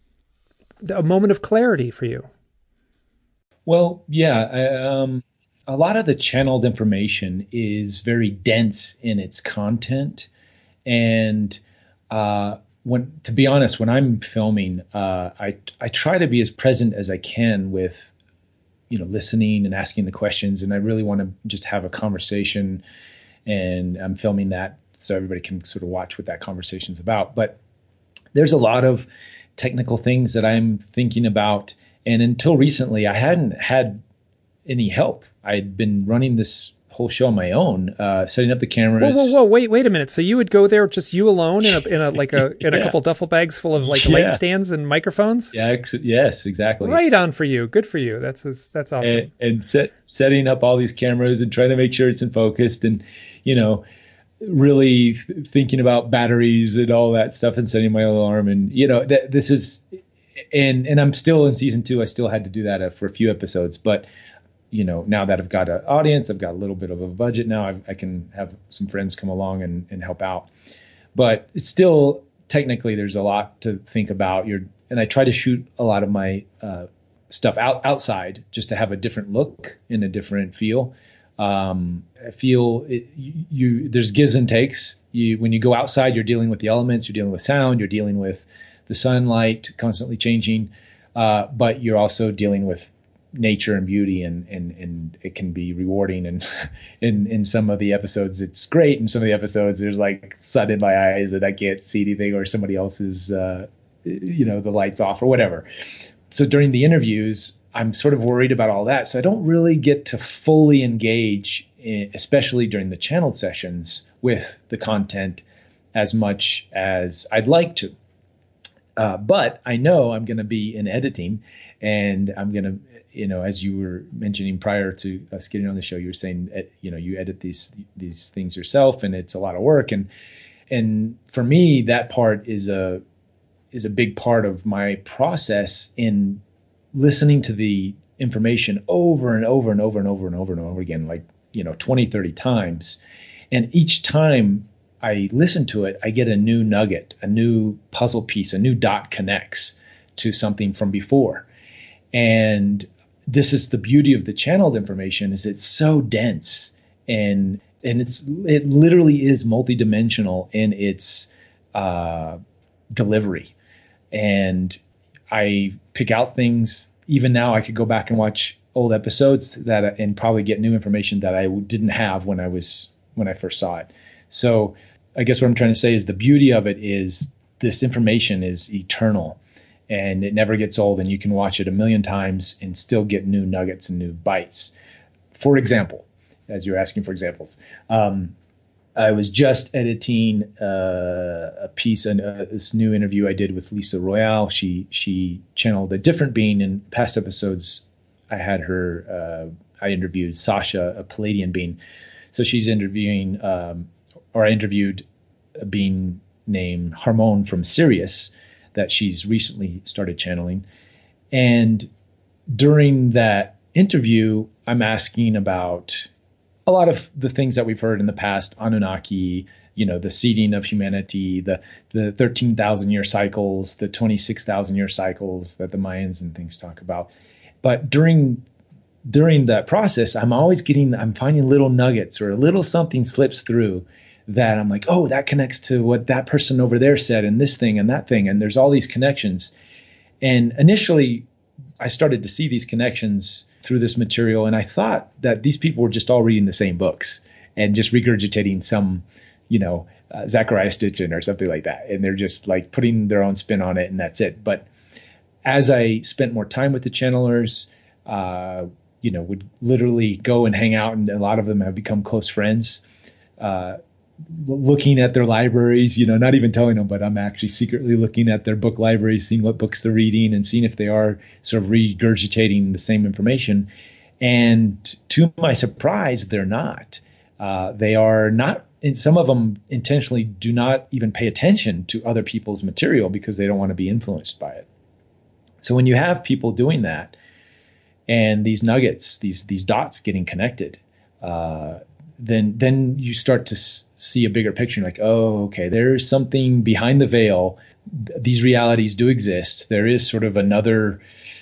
Speaker 1: a moment of clarity for you.
Speaker 2: Well, yeah, I, um, a lot of the channeled information is very dense in its content. And uh When, to be honest, when I'm filming, uh, I I try to be as present as I can with, you know, listening and asking the questions, and I really want to just have a conversation, and I'm filming that so everybody can sort of watch what that conversation's about. But there's a lot of technical things that I'm thinking about, and until recently, I hadn't had any help. I'd been running this whole show on my own, uh, setting up the cameras.
Speaker 1: Whoa, whoa, whoa! Wait, wait a minute. So you would go there just you alone in a in a like a in
Speaker 2: yeah.
Speaker 1: a couple duffel bags full of like
Speaker 2: yeah.
Speaker 1: light stands and microphones?
Speaker 2: Yeah, ex- yes, exactly.
Speaker 1: Right on for you. Good for you. That's that's awesome.
Speaker 2: And, and set, setting up all these cameras and trying to make sure it's in focused, and you know, really th- thinking about batteries and all that stuff, and setting my alarm, and you know, th- this is, and and I'm still in season two. I still had to do that uh, for a few episodes, but. You know, now that I've got an audience, I've got a little bit of a budget now, I've, I can have some friends come along and, and help out. But it's still, technically, there's a lot to think about. You're, and I try to shoot a lot of my uh, stuff out outside just to have a different look and a different feel. Um, I feel it, you, you there's gives and takes. You when you go outside, you're dealing with the elements, you're dealing with sound, you're dealing with the sunlight constantly changing, uh, but you're also dealing with nature and beauty, and, and, and it can be rewarding. And in, in some of the episodes, it's great. In some of the episodes, there's like sun in my eyes that I can't see anything, or somebody else's, uh, you know, the lights off or whatever. So during the interviews, I'm sort of worried about all that. So I don't really get to fully engage eh, especially during the channeled sessions, with the content as much as I'd like to. Uh, but I know I'm going to be in editing, and I'm going to, you know, as you were mentioning prior to us getting on the show, you were saying, you know, you edit these these things yourself, and it's a lot of work. And and for me, that part is a is a big part of my process in listening to the information over and over and over and over and over and over again, like, you know, twenty, thirty times. And each time I listen to it, I get a new nugget, a new puzzle piece, a new dot connects to something from before. And this is the beauty of the channeled information, is it's so dense, and and it's it literally is multidimensional in its uh, delivery. And I pick out things. Even now, I could go back and watch old episodes that and probably get new information that I didn't have when I was when I first saw it. So I guess what I'm trying to say is the beauty of it is this information is eternal, and it never gets old, and you can watch it a million times and still get new nuggets and new bites. For example, as you're asking for examples, um, I was just editing uh, a piece, and uh, this new interview I did with Lisa Royale. She she channeled a different being. In past episodes, I had her, uh, I interviewed Sasha, a Palladian being. So she's interviewing, um, or I interviewed a being named Harmon from Sirius that she's recently started channeling. And during that interview, I'm asking about a lot of the things that we've heard in the past, Anunnaki, you know, the seeding of humanity, the the thirteen thousand year cycles, the twenty-six thousand year cycles that the Mayans and things talk about. But during during that process, I'm always getting, I'm finding little nuggets, or a little something slips through that I'm like, oh, that connects to what that person over there said, and this thing and that thing. And there's all these connections. And initially, I started to see these connections through this material, and I thought that these people were just all reading the same books and just regurgitating some, you know, uh, Zachariah Stitchin or something like that, and they're just like putting their own spin on it, and that's it. But as I spent more time with the channelers, uh, you know, would literally go and hang out, and a lot of them have become close friends. Uh, looking at their libraries, you know, not even telling them, but I'm actually secretly looking at their book libraries, seeing what books they're reading, and seeing if they are sort of regurgitating the same information. And to my surprise, they're not. Uh, they are not, and some of them intentionally do not even pay attention to other people's material because they don't want to be influenced by it. So when you have people doing that, and these nuggets, these these dots getting connected, uh, then then you start to s- see a bigger picture. Like, oh, okay, there's something behind the veil. Th- these realities do exist. There is sort of another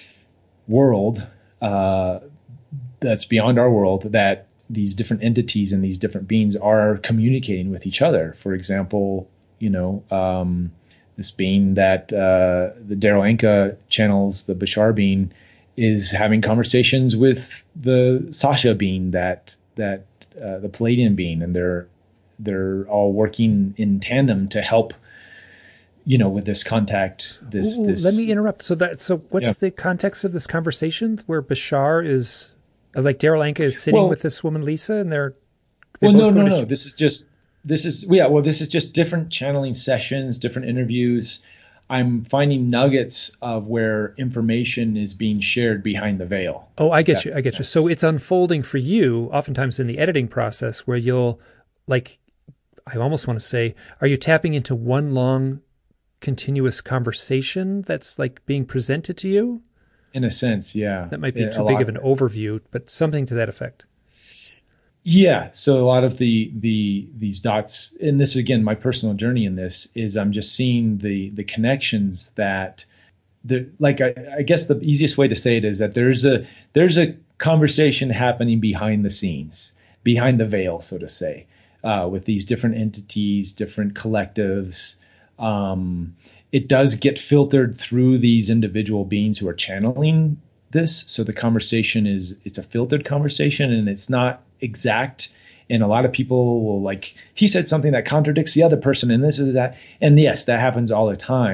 Speaker 2: world uh, that's beyond our world, that these different entities and these different beings are communicating with each other. For example, you know, um, this being that uh, the Daryl Anka channels, the Bashar being, is having conversations with the Sasha being, that that uh, the Palladian being, and they're they're all working in tandem to help, you know, with this contact. This,
Speaker 1: Ooh,
Speaker 2: this
Speaker 1: let me interrupt. So that so what's
Speaker 2: yeah.
Speaker 1: the context of this conversation where Bashar is, like Daryl Anka is sitting
Speaker 2: well,
Speaker 1: with this woman Lisa, and they're, they're
Speaker 2: well, no, no,
Speaker 1: to
Speaker 2: no.
Speaker 1: sh-
Speaker 2: This is just this is yeah. Well, this is just different channeling sessions, different interviews. I'm finding nuggets of where information is being shared behind the veil.
Speaker 1: Oh, I get you. I get you. So it's unfolding for you, oftentimes in the editing process, where you'll, like, I almost want to say, are you tapping into one long, continuous conversation that's like being presented to you?
Speaker 2: In a sense, yeah.
Speaker 1: That might be
Speaker 2: Yeah,
Speaker 1: too
Speaker 2: a
Speaker 1: big
Speaker 2: lot.
Speaker 1: of an overview, but something to that effect.
Speaker 2: Yeah. So a lot of the the these dots, and this again, my personal journey in this is I'm just seeing the the connections that the like I, I guess the easiest way to say it is that there's a there's a conversation happening behind the scenes, behind the veil, so to say, uh, with these different entities, different collectives. Um, it does get filtered through these individual beings who are channeling this. So the conversation is it's a filtered conversation, and it's not exact. And a lot of people will, like, he said something that contradicts the other person, and this is that. And yes, that happens all the time.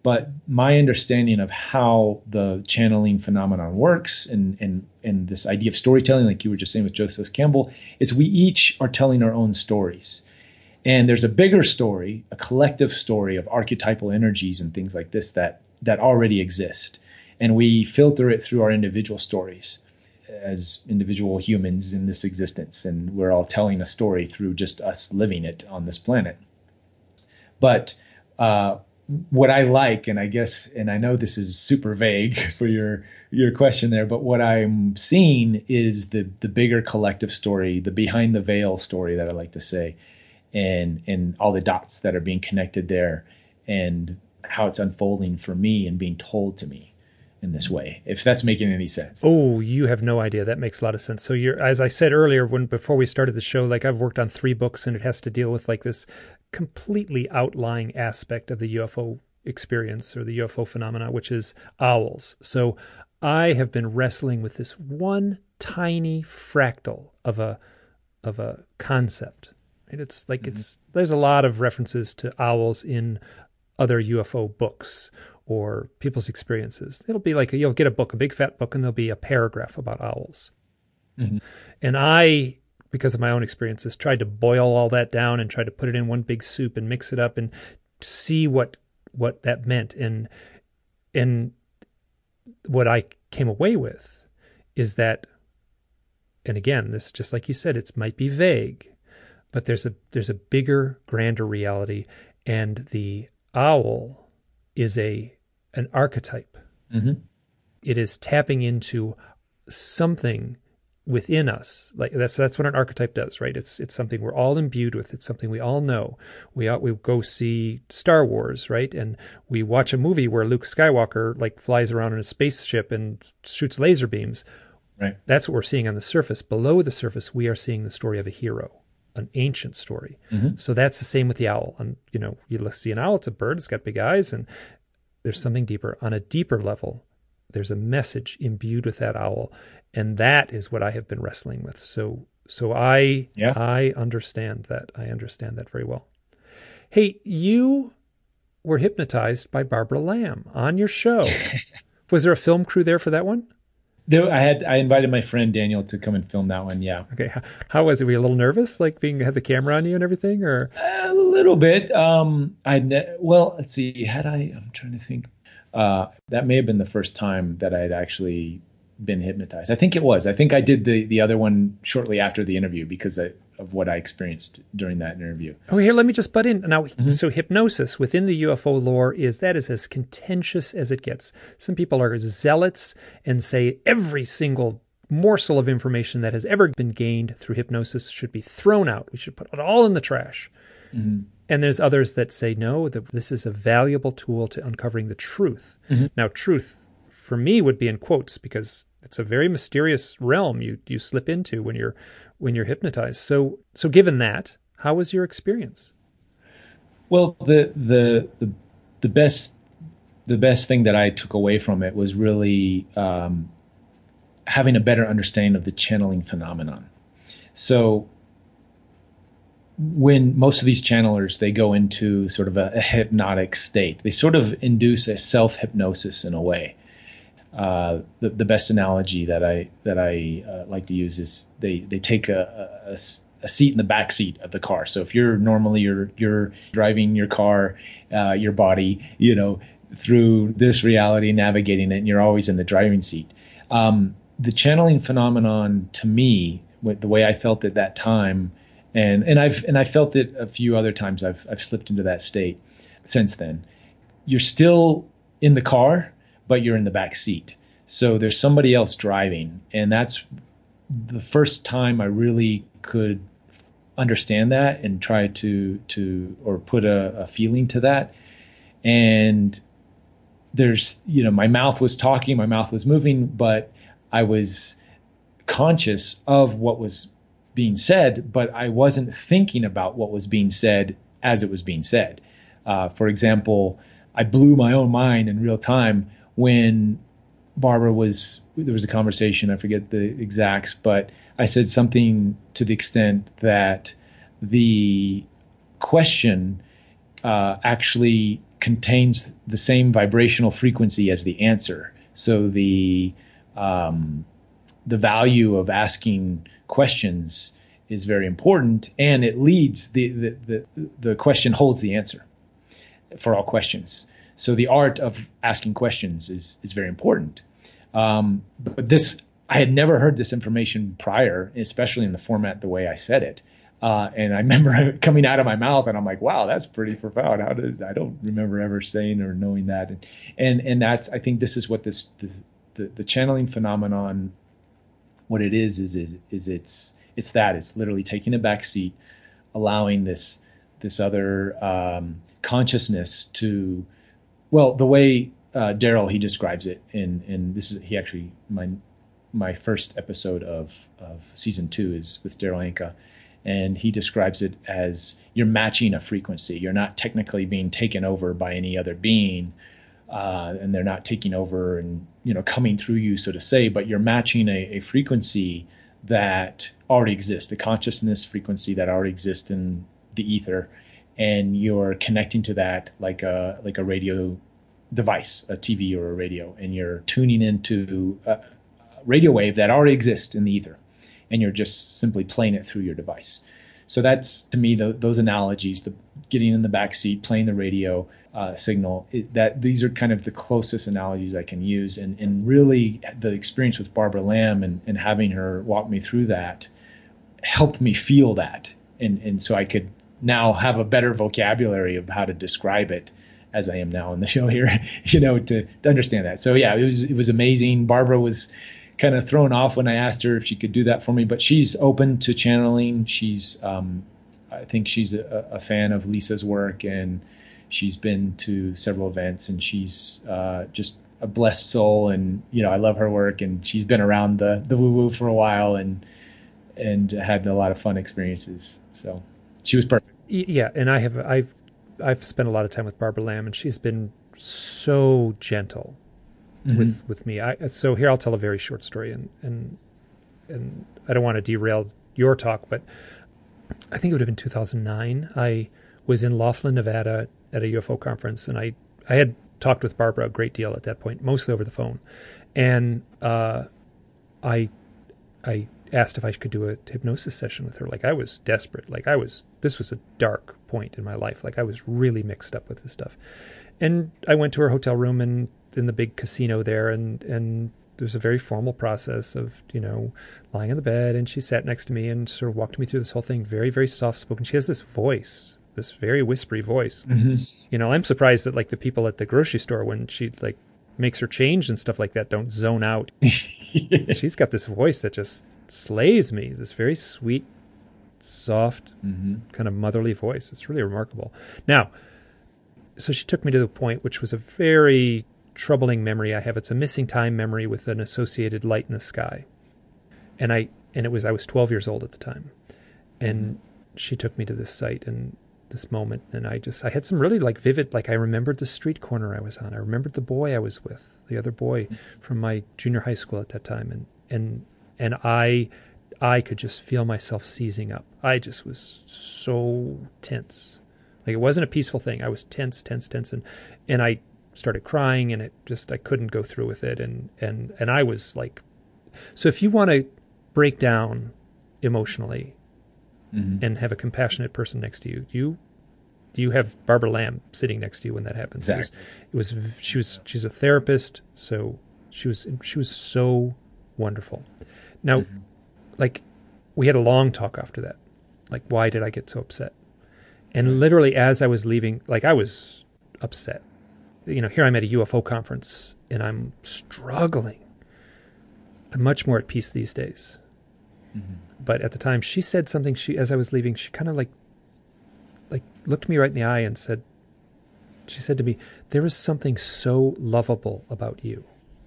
Speaker 2: But my understanding of how the channeling phenomenon works and, and, and this idea of storytelling, like you were just saying with Joseph Campbell, is we each are telling our own stories. And there's a bigger story, a collective story of archetypal energies and things like this that, that already exist. And we filter it through our individual stories as individual humans in this existence. And we're all telling a story through just us living it on this planet. But uh, what I like, and I guess, and I know this is super vague for your your question there, but what I'm seeing is the the bigger collective story, the behind the veil story that I like to say, and and all the dots that are being connected there, and how it's unfolding for me and being told to me in this way, if that's making any sense.
Speaker 1: Oh, you have no idea. That makes a lot of sense. So you're, as I said earlier, when before we started the show, like I've worked on three books, and it has to deal with like this completely outlying aspect of the U F O experience or the U F O phenomena, which is owls. So I have been wrestling with this one tiny fractal of a of a concept. And it's like mm-hmm. it's there's a lot of references to owls in other U F O books or people's experiences. It'll be like, you'll get a book, a big fat book, and there'll be a paragraph about owls. Mm-hmm. And I, because of my own experiences, tried to boil all that down and try to put it in one big soup and mix it up and see what what that meant. And and what I came away with is that, and again, this, just like you said, it might be vague, but there's a there's a bigger, grander reality, and the owl is a an archetype. Mm-hmm. It is tapping into something within us. Like that's that's what an archetype does, right? It's it's something we're all imbued with. It's something we all know. We we go see Star Wars, right? And we watch a movie where Luke Skywalker like flies around in a spaceship and shoots laser beams.
Speaker 2: Right.
Speaker 1: That's what we're seeing on the surface. Below the surface, we are seeing the story of a hero, an ancient story. Mm-hmm. So that's the same with the owl. And you know, you see an owl, it's a bird, it's got big eyes, and there's something deeper. On a deeper level, there's a message imbued with that owl, and that is what I have been wrestling with. So so I
Speaker 2: yeah.
Speaker 1: I understand that. I understand that very well. Hey, you were hypnotized by Barbara Lamb on your show. Was there a film crew there for that one?
Speaker 2: There, I had I invited my friend Daniel to come and film that one. Yeah.
Speaker 1: Okay. How, how was it? Were you a little nervous, like being had the camera on you and everything, or
Speaker 2: a little bit? Um, I ne- well, let's see. Had I? I'm trying to think. Uh, that may have been the first time that I had actually been hypnotized. I think it was. I think I did the the other one shortly after the interview because I, of what I experienced during that interview.
Speaker 1: Oh, here, let me just butt in. Now, mm-hmm. So hypnosis within the U F O lore is that is as contentious as it gets. Some people are zealots and say every single morsel of information that has ever been gained through hypnosis should be thrown out. We should put it all in the trash. Mm-hmm. And there's others that say, no, that this is a valuable tool to uncovering the truth. Mm-hmm. Now, truth, for me, would be in quotes because it's a very mysterious realm you you slip into when you're when you're hypnotized. So so given that, how was your experience?
Speaker 2: Well, the the the, the best the best thing that I took away from it was really um, having a better understanding of the channeling phenomenon. So when most of these channelers, they go into sort of a, a hypnotic state, they sort of induce a self-hypnosis in a way. Uh, the, the best analogy that I that I uh, like to use is they they take a, a, a seat in the back seat of the car. So if you're normally you're you're driving your car, uh, your body, you know, through this reality, navigating it, and you're always in the driving seat. Um, the channeling phenomenon, to me, with the way I felt at that time, and and I've and I felt it a few other times. I've I've slipped into that state since then. You're still in the car, but you're in the back seat. So there's somebody else driving. And that's the first time I really could understand that and try to, to or put a, a feeling to that. And there's, you know, my mouth was talking, my mouth was moving, but I was conscious of what was being said, but I wasn't thinking about what was being said as it was being said. Uh, for example, I blew my own mind in real time when Barbara was, there was a conversation, I forget the exacts, but I said something to the extent that the question uh, actually contains the same vibrational frequency as the answer. So the um, the value of asking questions is very important, and it leads the, the the the question holds the answer for all questions. So the art of asking questions is is very important. Um, but this, I had never heard this information prior, especially in the format the way I said it. Uh, and I remember coming out of my mouth, and I'm like, "Wow, that's pretty profound." How did I don't remember ever saying or knowing that. And and, and that's, I think this is what this, this the the channeling phenomenon, what it is is is is it's it's that it's literally taking a back seat, allowing this this other um, consciousness to, well, the way uh, Daryl, he describes it in in this is he actually my my first episode of of season two is with Daryl Anka. And he describes it as you're matching a frequency. You're not technically being taken over by any other being, uh, and they're not taking over and, you know, coming through you, so to say, but you're matching a, a frequency that already exists, a consciousness frequency that already exists in the ether, and you're connecting to that like a like a radio device, a T V or a radio, and you're tuning into a radio wave that already exists in the ether. And you're just simply playing it through your device. So that's, to me, the, those analogies, the getting in the back seat, playing the radio uh, signal, it, that these are kind of the closest analogies I can use. And, and really the experience with Barbara Lamb and, and having her walk me through that helped me feel that. And, and so I could now have a better vocabulary of how to describe it as I am now on the show here, you know, to, to understand that. So, yeah, it was it was amazing. Barbara was kind of thrown off when I asked her if she could do that for me, but she's open to channeling. She's, um, I think she's a, a fan of Lisa's work, and she's been to several events, and she's uh, just a blessed soul. And, you know, I love her work, and she's been around the, the woo-woo for a while and, and had a lot of fun experiences. So she was perfect.
Speaker 1: Yeah. And I have, I've, I've spent a lot of time with Barbara Lamb, and she's been so gentle. Mm-hmm. With with me, I, so here I'll tell a very short story, and and and I don't want to derail your talk, but I think it would have been two thousand nine. I was in Laughlin, Nevada, at a U F O conference, and I I had talked with Barbara a great deal at that point, mostly over the phone, and uh, I I asked if I could do a hypnosis session with her. Like, I was desperate. Like, I was this was a dark point in my life. Like, I was really mixed up with this stuff, and I went to her hotel room and. In the big casino there, and and there's a very formal process of, you know, lying on the bed, and she sat next to me and sort of walked me through this whole thing, very, very soft spoken. She has this voice, this very whispery voice. Mm-hmm. You know, I'm surprised that like the people at the grocery store, when she like makes her change and stuff like that, don't zone out. She's got this voice that just slays me, this very sweet, soft, mm-hmm. kind of motherly voice. It's really remarkable. Now, so she took me to the point, which was a very troubling memory I have. It's a missing time memory with an associated light in the sky. And I and it was I was twelve years old at the time. And she took me to this site and this moment, and I just I had some really like vivid, like I remembered the street corner I was on. I remembered the boy I was with, the other boy from my junior high school at that time, and and and I I could just feel myself seizing up. I just was so tense. Like, it wasn't a peaceful thing. I was tense, tense, tense, and and I started crying, and it just, I couldn't go through with it. And, and, and I was like, so if you want to break down emotionally mm-hmm. and have a compassionate person next to you, you, you have Barbara Lamb sitting next to you when that happens.
Speaker 2: Exactly.
Speaker 1: It was, it was, she was, she's a therapist. So she was, she was so wonderful. Now, mm-hmm. like, we had a long talk after that. Like, why did I get so upset? And literally as I was leaving, like, I was upset. You know, here I'm at a U F O conference, and I'm struggling. I'm much more at peace these days. Mm-hmm. But at the time, she said something, She, as I was leaving, she kind of like, like looked me right in the eye and said, she said to me, "There is something so lovable about you."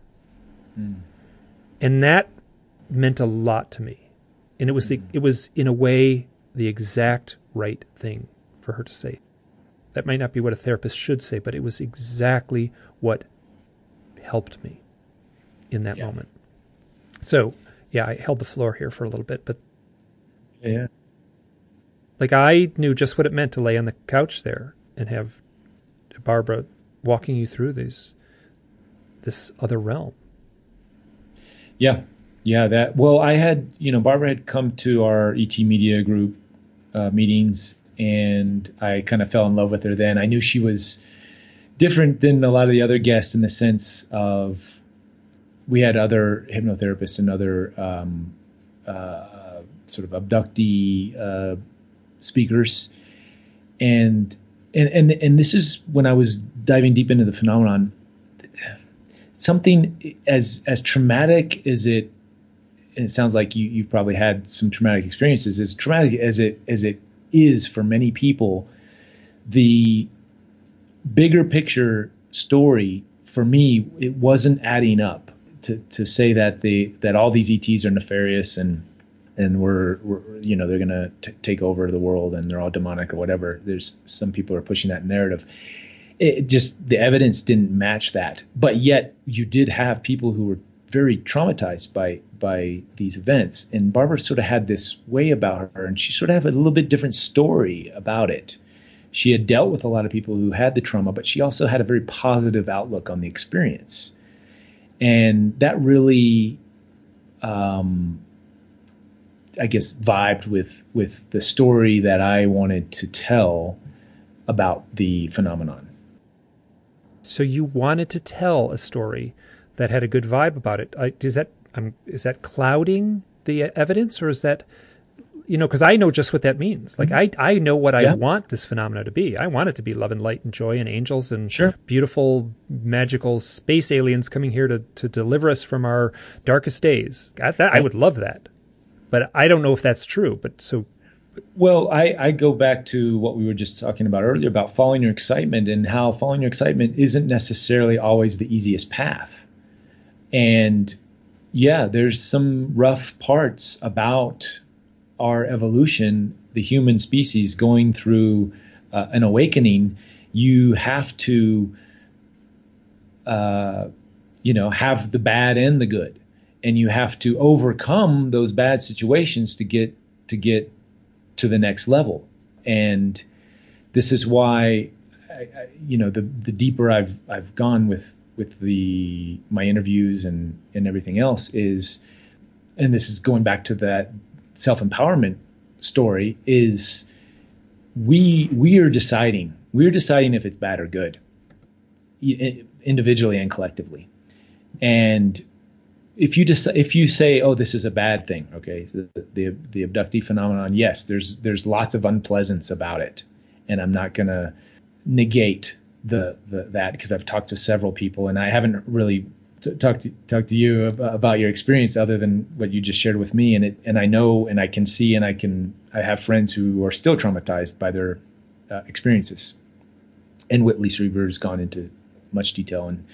Speaker 1: Mm. And that meant a lot to me. And it was, mm-hmm. the, it was in a way, the exact right thing for her to say. That might not be what a therapist should say, but it was exactly what helped me in that yeah. moment. So, yeah, I held the floor here for a little bit, but
Speaker 2: yeah,
Speaker 1: like I knew just what it meant to lay on the couch there and have Barbara walking you through these this other realm.
Speaker 2: Yeah, yeah. That well, I had you know Barbara had come to our E T Media Group uh, meetings, and I kind of fell in love with her then. I knew she was different than a lot of the other guests in the sense of we had other hypnotherapists and other um, uh, sort of abductee uh, speakers, and and and and this is when I was diving deep into the phenomenon. Something as as traumatic as it, and it sounds like you, you've probably had some traumatic experiences. As traumatic as it as it is for many people, the bigger picture story for me, it wasn't adding up to to say that the that all these E Ts are nefarious and and we're, we're you know they're gonna t- take over the world and they're all demonic or whatever. There's some people are pushing that narrative. It just the evidence didn't match that, but yet you did have people who were very traumatized by by these events. And Barbara sort of had this way about her, and she sort of had a little bit different story about it. She had dealt with a lot of people who had the trauma, but she also had a very positive outlook on the experience, and that really, um, I guess, vibed with with the story that I wanted to tell about the phenomenon.
Speaker 1: So you wanted to tell a story that had a good vibe about it. I, is that um, is that clouding the evidence, or is that, you know, because I know just what that means. Like I I know what
Speaker 2: yeah.
Speaker 1: I want this phenomena to be. I want it to be love and light and joy and angels and
Speaker 2: sure.
Speaker 1: beautiful magical space aliens coming here to to deliver us from our darkest days. I, that, I would love that, but I don't know if that's true. But so.
Speaker 2: Well, I, I go back to what we were just talking about earlier about following your excitement, and how following your excitement isn't necessarily always the easiest path. And yeah, there's some rough parts about our evolution, the human species going through uh, an awakening. You have to, uh, you know, have the bad and the good, and you have to overcome those bad situations to get to get to the next level. And this is why, I, I, you know, the the deeper I've I've gone with with the my interviews and and everything else is, and this is going back to that self-empowerment story, is we we are deciding we're deciding if it's bad or good, individually and collectively. And If you decide, if you say, "Oh, this is a bad thing," okay, so the, the the abductee phenomenon, yes, there's there's lots of unpleasance about it, and I'm not going to negate the, the that because I've talked to several people, and I haven't really t- talked to, talked to you about your experience other than what you just shared with me, and it and I know and I can see and I can I have friends who are still traumatized by their uh, experiences, and Whitley Strieber has gone into much detail, and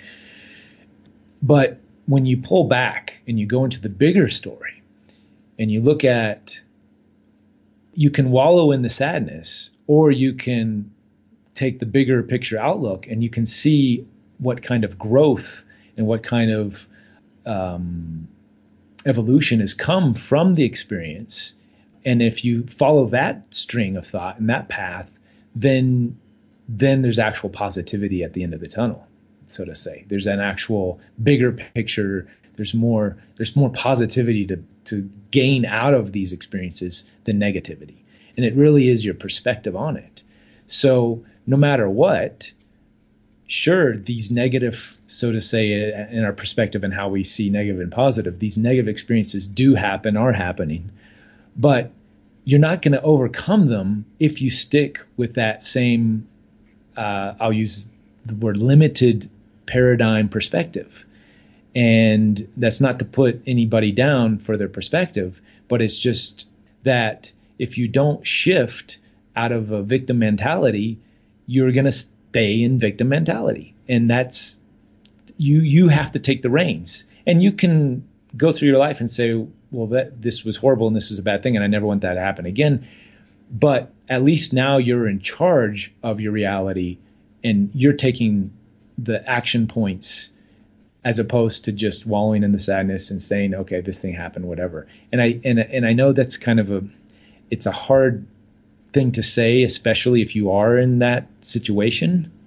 Speaker 2: but. When you pull back and you go into the bigger story and you look at, you can wallow in the sadness, or you can take the bigger picture outlook and you can see what kind of growth and what kind of um, evolution has come from the experience. And if you follow that string of thought and that path, then then there's actual positivity at the end of the tunnel, so to say. There's an actual bigger picture. There's more there's more positivity to to gain out of these experiences than negativity. And it really is your perspective on it. So no matter what, sure, these negative, so to say, in our perspective and how we see negative and positive, these negative experiences do happen, are happening. But you're not going to overcome them if you stick with that same, uh, I'll use the word limited paradigm perspective. And that's not to put anybody down for their perspective, but it's just that if you don't shift out of a victim mentality, you're going to stay in victim mentality. And that's, you you have to take the reins. And you can go through your life and say, well, that this was horrible and this was a bad thing and I never want that to happen again. But at least now you're in charge of your reality and you're taking the action points as opposed to just wallowing in the sadness and saying, okay, this thing happened, whatever. And I and and I know that's kind of a, it's a hard thing to say, especially if you are in that situation.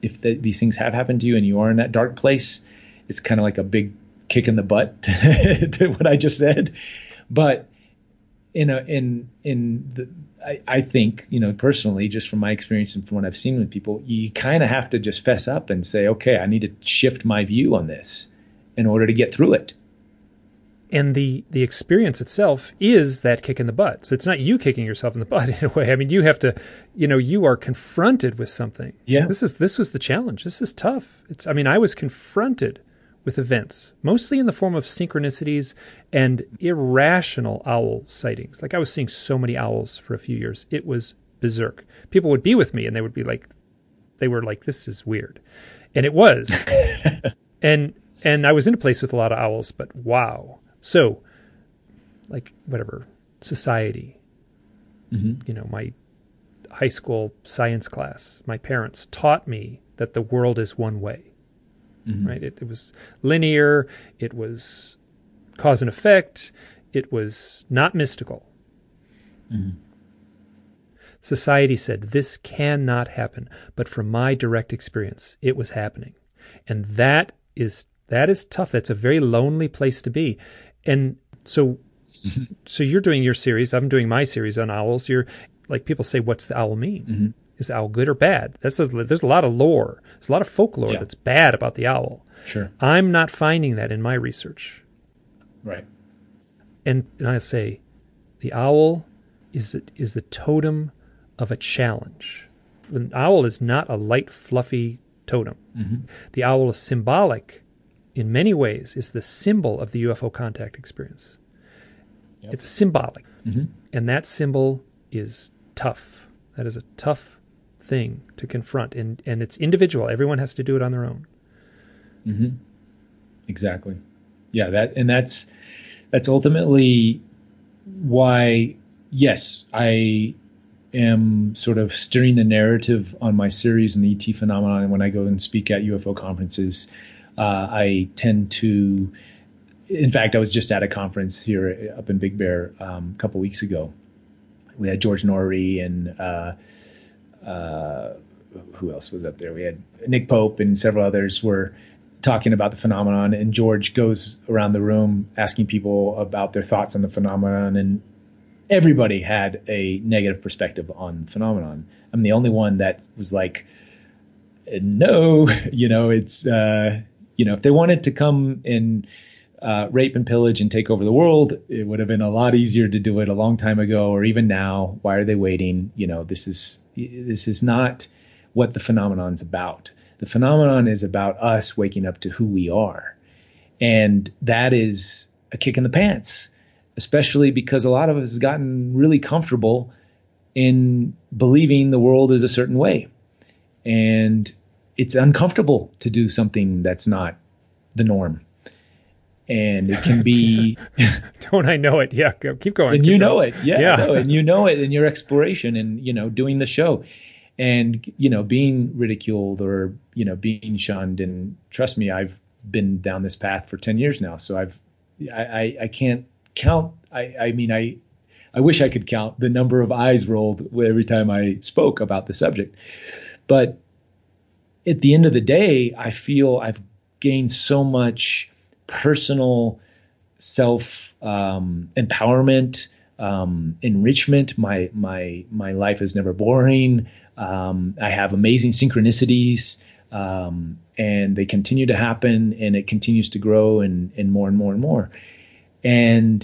Speaker 2: if the, these things have happened to you and you are in that dark place, it's kind of like a big kick in the butt to what I just said. But in a, in in the, I, I think, you know, personally, just from my experience and from what I've seen with people, you kind of have to just fess up and say, okay, I need to shift my view on this in order to get through it.
Speaker 1: And the, the experience itself is that kick in the butt. So it's not you kicking yourself in the butt in a way. I mean, you have to, you know, you are confronted with something.
Speaker 2: Yeah.
Speaker 1: This is, this was the challenge. This is tough. It's, I mean, I was confronted with events, mostly in the form of synchronicities and irrational owl sightings. Like I was seeing so many owls for a few years. It was berserk. People would be with me and they would be like, they were like, this is weird. And it was. and, and I was in a place with a lot of owls, but wow. So, like, whatever, society, mm-hmm. you know, my high school science class, my parents taught me that the world is one way, mm-hmm. right? It, it was linear, it was cause and effect, it was not mystical. Mm-hmm. Society said, this cannot happen, but from my direct experience, it was happening. And that is that is tough. That's a very lonely place to be. And so, so you're doing your series. I'm doing my series on owls. You're like, people say, what's the owl mean? Mm-hmm. Is the owl good or bad? That's a, there's a lot of lore. There's a lot of folklore yeah. that's bad about the owl.
Speaker 2: Sure.
Speaker 1: I'm not finding that in my research.
Speaker 2: Right.
Speaker 1: And, and I say, the owl is is the totem of a challenge. The owl is not a light, fluffy totem. Mm-hmm. The owl is symbolic. In many ways, is the symbol of the U F O contact experience. Yep. It's symbolic. Mm-hmm. And that symbol is tough. That is a tough thing to confront. And, and it's individual. Everyone has to do it on their own.
Speaker 2: Mm-hmm. Exactly. Yeah, that and that's that's ultimately why, yes, I am sort of steering the narrative on my series and the E T phenomenon. And when I go and speak at U F O conferences, Uh, I tend to, in fact, I was just at a conference here up in Big Bear um, a couple weeks ago. We had George Norrie and uh, uh, who else was up there? We had Nick Pope and several others were talking about the phenomenon. And George goes around the room asking people about their thoughts on the phenomenon. And everybody had a negative perspective on the phenomenon. I'm the only one that was like, no, you know, it's... Uh, You know, if they wanted to come and uh, rape and pillage and take over the world, it would have been a lot easier to do it a long time ago, or even now. Why are they waiting? You know, this is this is not what the phenomenon's about. The phenomenon is about us waking up to who we are, and that is a kick in the pants, especially because a lot of us has gotten really comfortable in believing the world is a certain way, and it's uncomfortable to do something that's not the norm. And it can be...
Speaker 1: Don't I know it? Yeah, go, keep going.
Speaker 2: And
Speaker 1: keep
Speaker 2: you
Speaker 1: going.
Speaker 2: know it. Yeah.
Speaker 1: yeah.
Speaker 2: No, and you know it in your exploration and, you know, doing the show and, you know, being ridiculed or, you know, being shunned. And trust me, I've been down this path for ten years now. So I've, I, I, I can't count. I, I mean, I, I wish I could count the number of eyes rolled every time I spoke about the subject. But at the end of the day, I feel I've gained so much personal self um, empowerment, um, enrichment. My my my life is never boring. Um, I have amazing synchronicities, um, and they continue to happen, and it continues to grow, and and more and more and more. And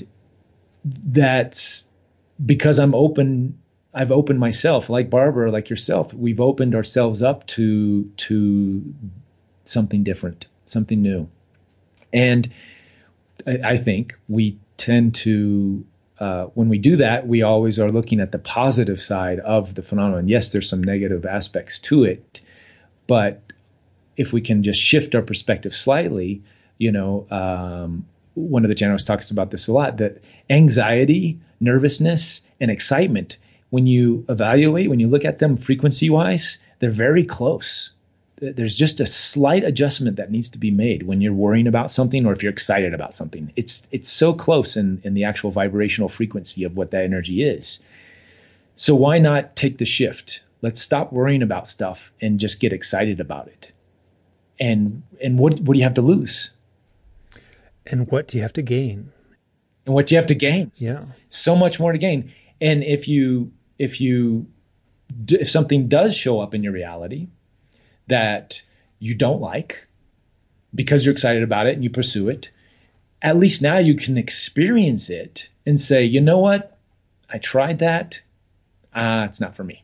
Speaker 2: that's because I'm open. I've opened myself, like Barbara, like yourself. We've opened ourselves up to to something different, something new. And I, I think we tend to, uh, when we do that, we always are looking at the positive side of the phenomenon. Yes, there's some negative aspects to it, but if we can just shift our perspective slightly, you know, um, one of the generals talks about this a lot, that anxiety, nervousness, and excitement, when you evaluate, when you look at them frequency-wise, they're very close. There's just a slight adjustment that needs to be made when you're worrying about something or if you're excited about something. It's it's so close in, in the actual vibrational frequency of what that energy is. So why not take the shift? Let's stop worrying about stuff and just get excited about it. And and what what do you have to lose?
Speaker 1: And what do you have to gain?
Speaker 2: And what do you have to gain?
Speaker 1: Yeah.
Speaker 2: So much more to gain. And if you if you if something does show up in your reality that you don't like because you're excited about it and you pursue it, at least now you can experience it and say, you know what? I tried that. Ah, uh, it's not for me.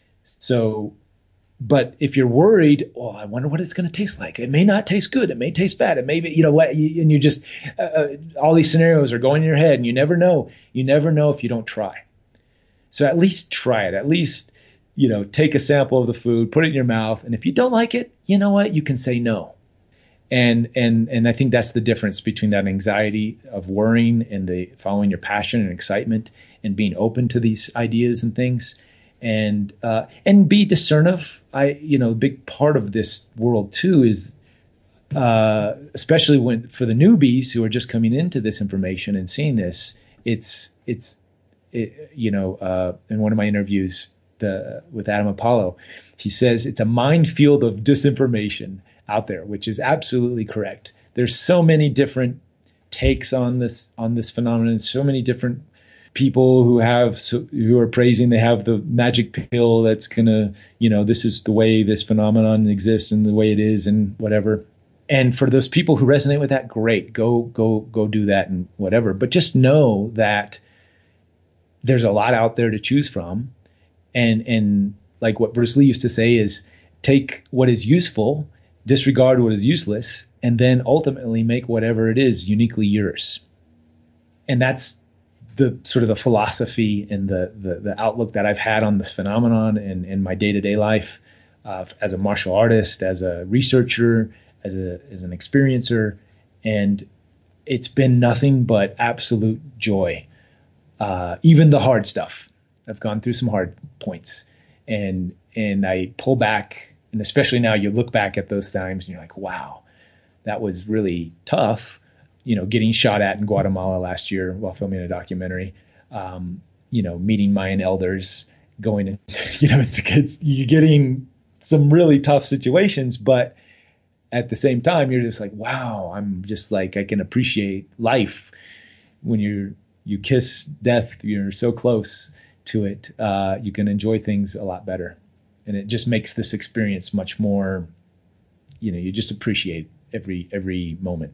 Speaker 2: So, but if you're worried, oh, I wonder what it's going to taste like. It may not taste good. It may taste bad. It may be, you know what, and you just, uh, all these scenarios are going in your head and you never know. You never know if you don't try. So at least try it. At least, you know, take a sample of the food, put it in your mouth. And if you don't like it, you know what, you can say no. And, and, and I think that's the difference between that anxiety of worrying and the following your passion and excitement and being open to these ideas and things. And uh, and be discernive. I you know a big part of this world too is uh, especially when for the newbies who are just coming into this information and seeing this. It's it's it, you know uh, in one of my interviews the with Adam Apollo, he says it's a minefield of disinformation out there, which is absolutely correct. There's so many different takes on this on this phenomenon. So many different people who have who are praising they have the magic pill that's gonna, you know, this is the way this phenomenon exists and the way it is and whatever. And for those people who resonate with that, great, go go go do that and whatever. But just know that there's a lot out there to choose from, and and like what Bruce Lee used to say is take what is useful, disregard what is useless, and then ultimately make whatever it is uniquely yours. And that's the sort of the philosophy and the, the, the outlook that I've had on this phenomenon in, in my day-to-day life uh, as a martial artist, as a researcher, as, a, as an experiencer. And it's been nothing but absolute joy. Uh, even the hard stuff. I've gone through some hard points. And, and I pull back, and especially now you look back at those times and you're like, wow, that was really tough. You know, getting shot at in Guatemala last year while filming a documentary, um, you know, meeting Mayan elders, going in, you know, it's, it's, you're getting some really tough situations, but at the same time, you're just like, wow, I'm just like, I can appreciate life when you're, you kiss death, you're so close to it. Uh, you can enjoy things a lot better. And it just makes this experience much more, you know, you just appreciate every, every moment.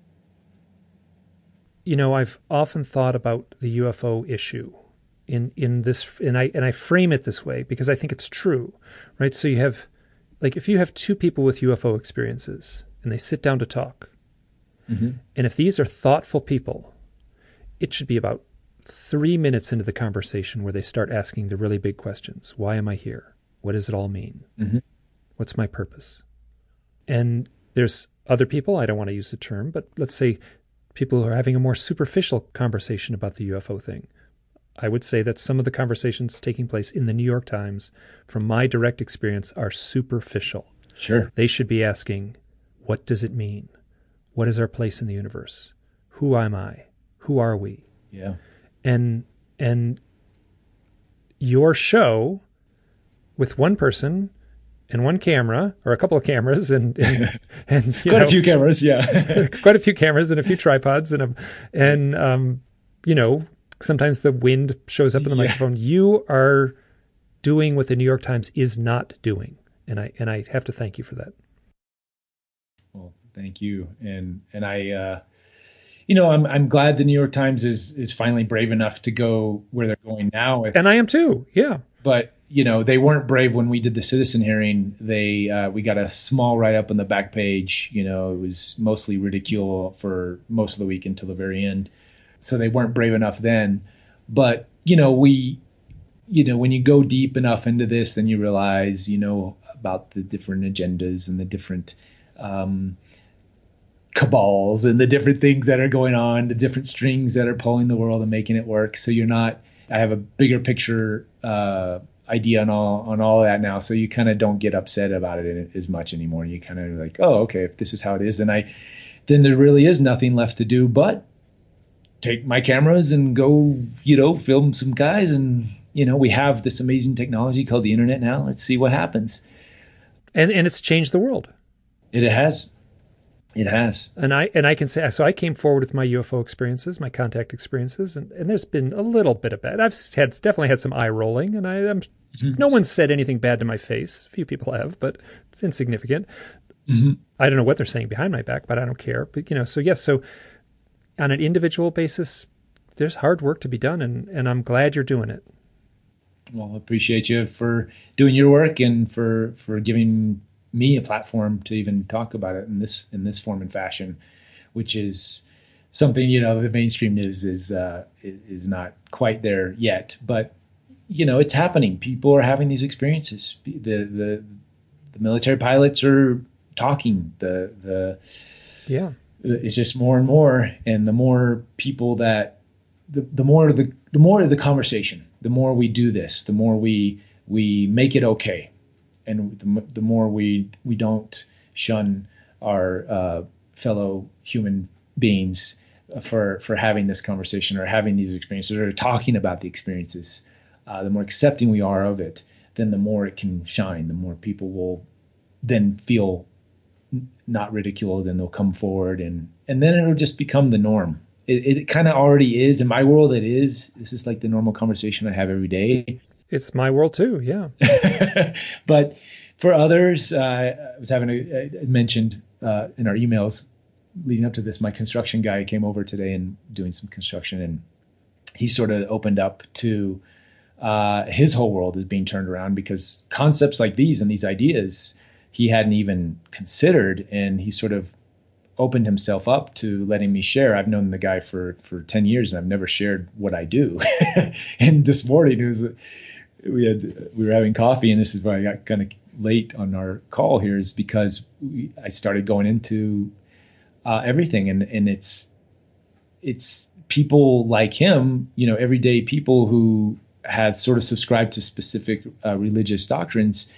Speaker 1: You know, I've often thought about the U F O issue in, in this, and I and I frame it this way because I think it's true, right? So you have, like, if you have two people with U F O experiences and they sit down to talk, mm-hmm. and if these are thoughtful people, it should be about three minutes into the conversation where they start asking the really big questions. Why am I here? What does it all mean? Mm-hmm. What's my purpose? And there's other people, I don't want to use the term, but let's say people who are having a more superficial conversation about the U F O thing. I would say that some of the conversations taking place in the New York Times, from my direct experience, are superficial.
Speaker 2: Sure.
Speaker 1: They should be asking, what does it mean? What is our place in the universe? Who am I? Who are we?
Speaker 2: Yeah.
Speaker 1: And and your show with one person and one camera, or a couple of cameras, and and, and you
Speaker 2: quite
Speaker 1: know,
Speaker 2: a few cameras, yeah,
Speaker 1: quite a few cameras and a few tripods, and a, and um, you know, sometimes the wind shows up in the yeah. microphone. You are doing what the New York Times is not doing, and I and I have to thank you for that.
Speaker 2: Well, thank you, and and I, uh, you know, I'm I'm glad the New York Times is is finally brave enough to go where they're going now. With,
Speaker 1: and I am too, yeah.
Speaker 2: But you know, they weren't brave when we did the citizen hearing. They uh, we got a small write-up on the back page. You know, it was mostly ridicule for most of the week until the very end. So they weren't brave enough then. But, you know, we, you know, when you go deep enough into this, then you realize, you know, about the different agendas and the different um, cabals and the different things that are going on, the different strings that are pulling the world and making it work. So you're not, I have a bigger picture uh idea on all on all of that now, so you kind of don't get upset about it as much anymore. You kind of like, oh, okay, if this is how it is, then I then there really is nothing left to do but take my cameras and go, you know, film some guys and you know, we have this amazing technology called the internet now. Let's see what happens.
Speaker 1: And and it's changed the world.
Speaker 2: It has. It has.
Speaker 1: And I and I can say, so I came forward with my U F O experiences, my contact experiences, and, and there's been a little bit of bad. I've had definitely had some eye rolling, and I am mm-hmm. no one's said anything bad to my face. A few people have, but it's insignificant. Mm-hmm. I don't know what they're saying behind my back, but I don't care. But you know, so yes, so on an individual basis, there's hard work to be done, and, and I'm glad you're doing it.
Speaker 2: Well, I appreciate you for doing your work and for for giving me a platform to even talk about it in this in this form and fashion, which is something, you know, the mainstream news is uh, is not quite there yet, but you know, it's happening. People are having these experiences. The the the military pilots are talking. The the
Speaker 1: yeah,
Speaker 2: it's just more and more, and the more people that the the more the the more the conversation, the more we do this, the more we we make it okay. And the, the more we we don't shun our uh, fellow human beings for for having this conversation or having these experiences or talking about the experiences, uh, the more accepting we are of it, then the more it can shine. The more people will then feel not ridiculed, and they'll come forward, and and then it'll just become the norm. It, it kind of already is. In my world, it is. This is like the normal conversation I have every day.
Speaker 1: It's my world too, yeah.
Speaker 2: But for others, uh, I was having a, I mentioned uh, in our emails leading up to this, my construction guy came over today and doing some construction, and he sort of opened up to uh, his whole world is being turned around because concepts like these and these ideas he hadn't even considered, and he sort of opened himself up to letting me share. I've known the guy for, for ten years, and I've never shared what I do. And this morning, it was we had we were having coffee, and this is why I got kind of late on our call here, is because we, I started going into uh, everything, and and it's it's people like him, you know, everyday people who had sort of subscribed to specific uh, religious doctrines,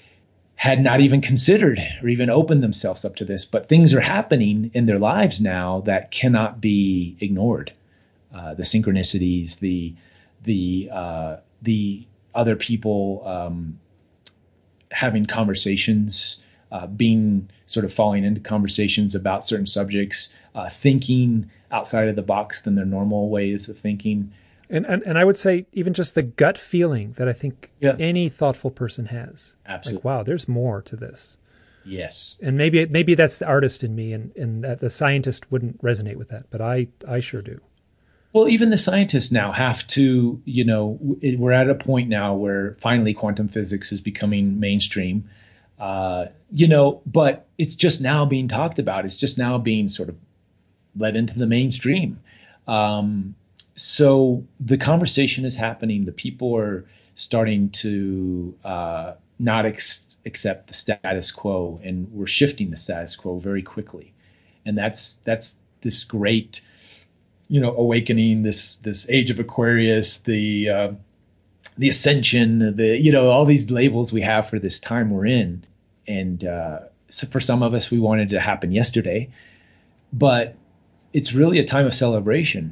Speaker 2: had not even considered or even opened themselves up to this, but things are happening in their lives now that cannot be ignored. Uh, the synchronicities, the the uh, the other people um, having conversations, uh, being sort of falling into conversations about certain subjects, uh, thinking outside of the box than their normal ways of thinking.
Speaker 1: And, and and I would say even just the gut feeling that I think
Speaker 2: yeah.
Speaker 1: any thoughtful person has.
Speaker 2: Absolutely.
Speaker 1: Like, wow, there's more to this.
Speaker 2: Yes.
Speaker 1: And maybe maybe that's the artist in me, and, and that the scientist wouldn't resonate with that, but I, I sure do.
Speaker 2: Well, even the scientists now have to, you know, we're at a point now where finally quantum physics is becoming mainstream, uh, you know, but it's just now being talked about. It's just now being sort of led into the mainstream. Um, so the conversation is happening. The people are starting to uh, not ex- accept the status quo, and we're shifting the status quo very quickly. And that's that's this great, you know, awakening, this this age of Aquarius, the uh, the ascension, the you know, all these labels we have for this time we're in. And uh, so for some of us, we wanted it to happen yesterday, but it's really a time of celebration.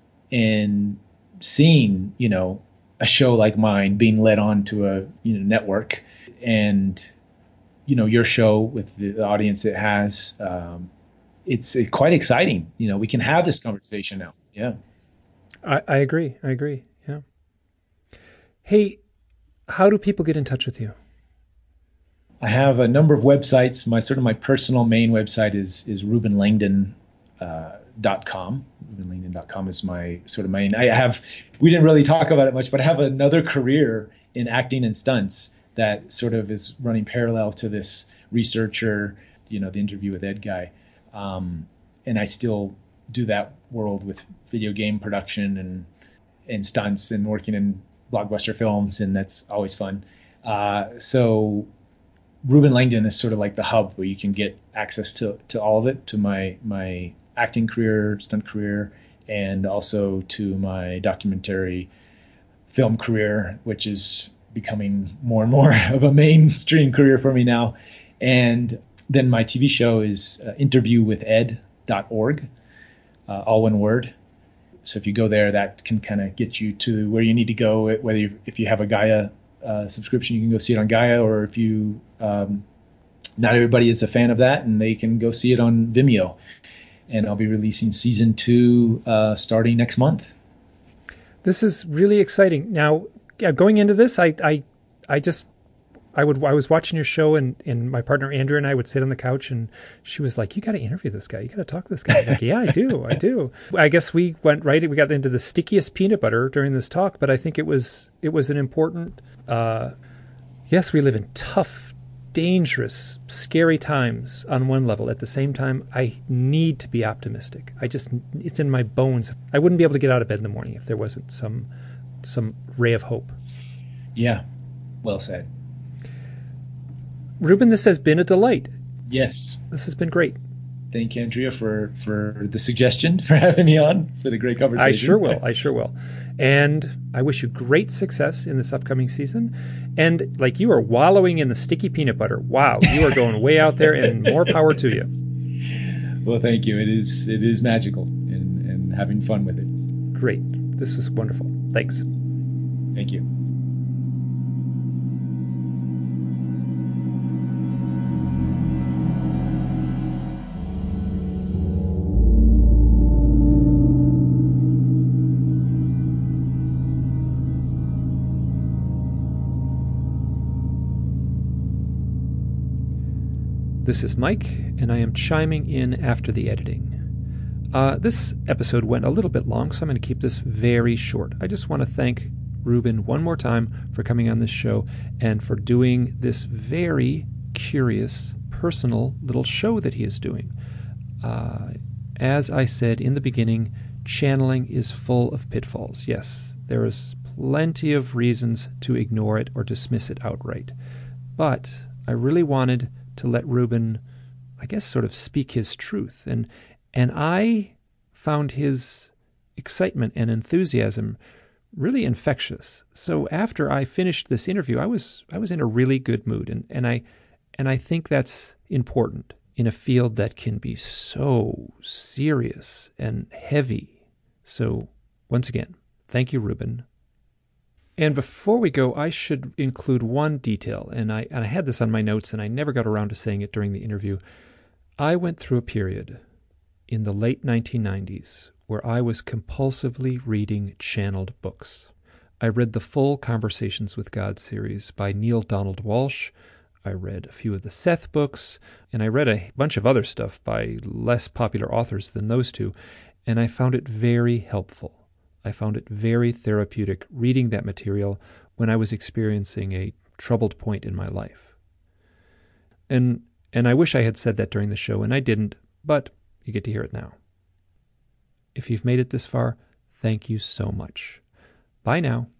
Speaker 2: And seeing, you know, a show like mine being led on to a you know network, and you know your show with the audience it has. Um, It's, it's quite exciting. You know, we can have this conversation now. Yeah.
Speaker 1: I, I agree. I agree. Yeah. Hey, how do people get in touch with you?
Speaker 2: I have a number of websites. My sort of my personal main website is is ruben langdon dot com. ruben langdon dot com is my sort of main. I have. We didn't really talk about it much, but I have another career in acting and stunts that sort of is running parallel to this researcher. You know, the interview with Ed guy. Um, and I still do that world with video game production and and stunts and working in blockbuster films, and that's always fun. Uh, so Ruben Langdon is sort of like the hub where you can get access to, to all of it, to my my acting career, stunt career, and also to my documentary film career, which is becoming more and more of a mainstream career for me now. And then my T V show is uh, interview with ed dot org, uh, all one word. so if you go there, that can kind of get you to where you need to go. Whether you, if you have a Gaia uh, subscription, you can go see it on Gaia, or if you um, not everybody is a fan of that, and they can go see it on Vimeo. And I'll be releasing season two uh, starting next month.
Speaker 1: This is really exciting. Now, yeah, going into this, I, I, I just, I would, I was watching your show, and, and my partner Andrea and I would sit on the couch, and she was like, "You got to interview this guy. You got to talk to this guy." I'm like, "Yeah, I do, I do." I guess we went right. We got into the stickiest peanut butter during this talk, but I think it was, it was an important. Uh, yes, we live in tough, dangerous, scary times on one level. At the same time, I need to be optimistic. I just, it's in my bones. I wouldn't be able to get out of bed in the morning if there wasn't some, some ray of hope.
Speaker 2: Yeah, well said.
Speaker 1: Ruben, this has been a delight.
Speaker 2: Yes.
Speaker 1: This has been great.
Speaker 2: Thank you, Andrea, for, for the suggestion, for having me on, for the great conversation.
Speaker 1: I sure will. I sure will. And I wish you great success in this upcoming season. And like, you are wallowing in the sticky peanut butter. Wow, you are going way out there, and more power to you.
Speaker 2: Well, thank you. It is it is magical, and, and having fun with it.
Speaker 1: Great. This was wonderful. Thanks.
Speaker 2: Thank you.
Speaker 1: This is Mike, and I am chiming in after the editing. Uh, this episode went a little bit long, so I'm going to keep this very short. I just want to thank Ruben one more time for coming on this show and for doing this very curious, personal little show that he is doing. Uh, as I said in the beginning, channeling is full of pitfalls. Yes, there is plenty of reasons to ignore it or dismiss it outright. But I really wanted to let Ruben, I guess, sort of speak his truth. And and I found his excitement and enthusiasm really infectious. So after I finished this interview, I was I was in a really good mood. And, and I and I think that's important in a field that can be so serious and heavy. So once again, thank you, Ruben. And before we go, I should include one detail, and I and I had this on my notes, and I never got around to saying it during the interview. I went through a period in the late nineteen nineties where I was compulsively reading channeled books. I read the full Conversations with God series by Neale Donald Walsch. I read a few of the Seth books, and I read a bunch of other stuff by less popular authors than those two, and I found it very helpful. I found it very therapeutic reading that material when I was experiencing a troubled point in my life. And and I wish I had said that during the show, and I didn't, but you get to hear it now. If you've made it this far, thank you so much. Bye now.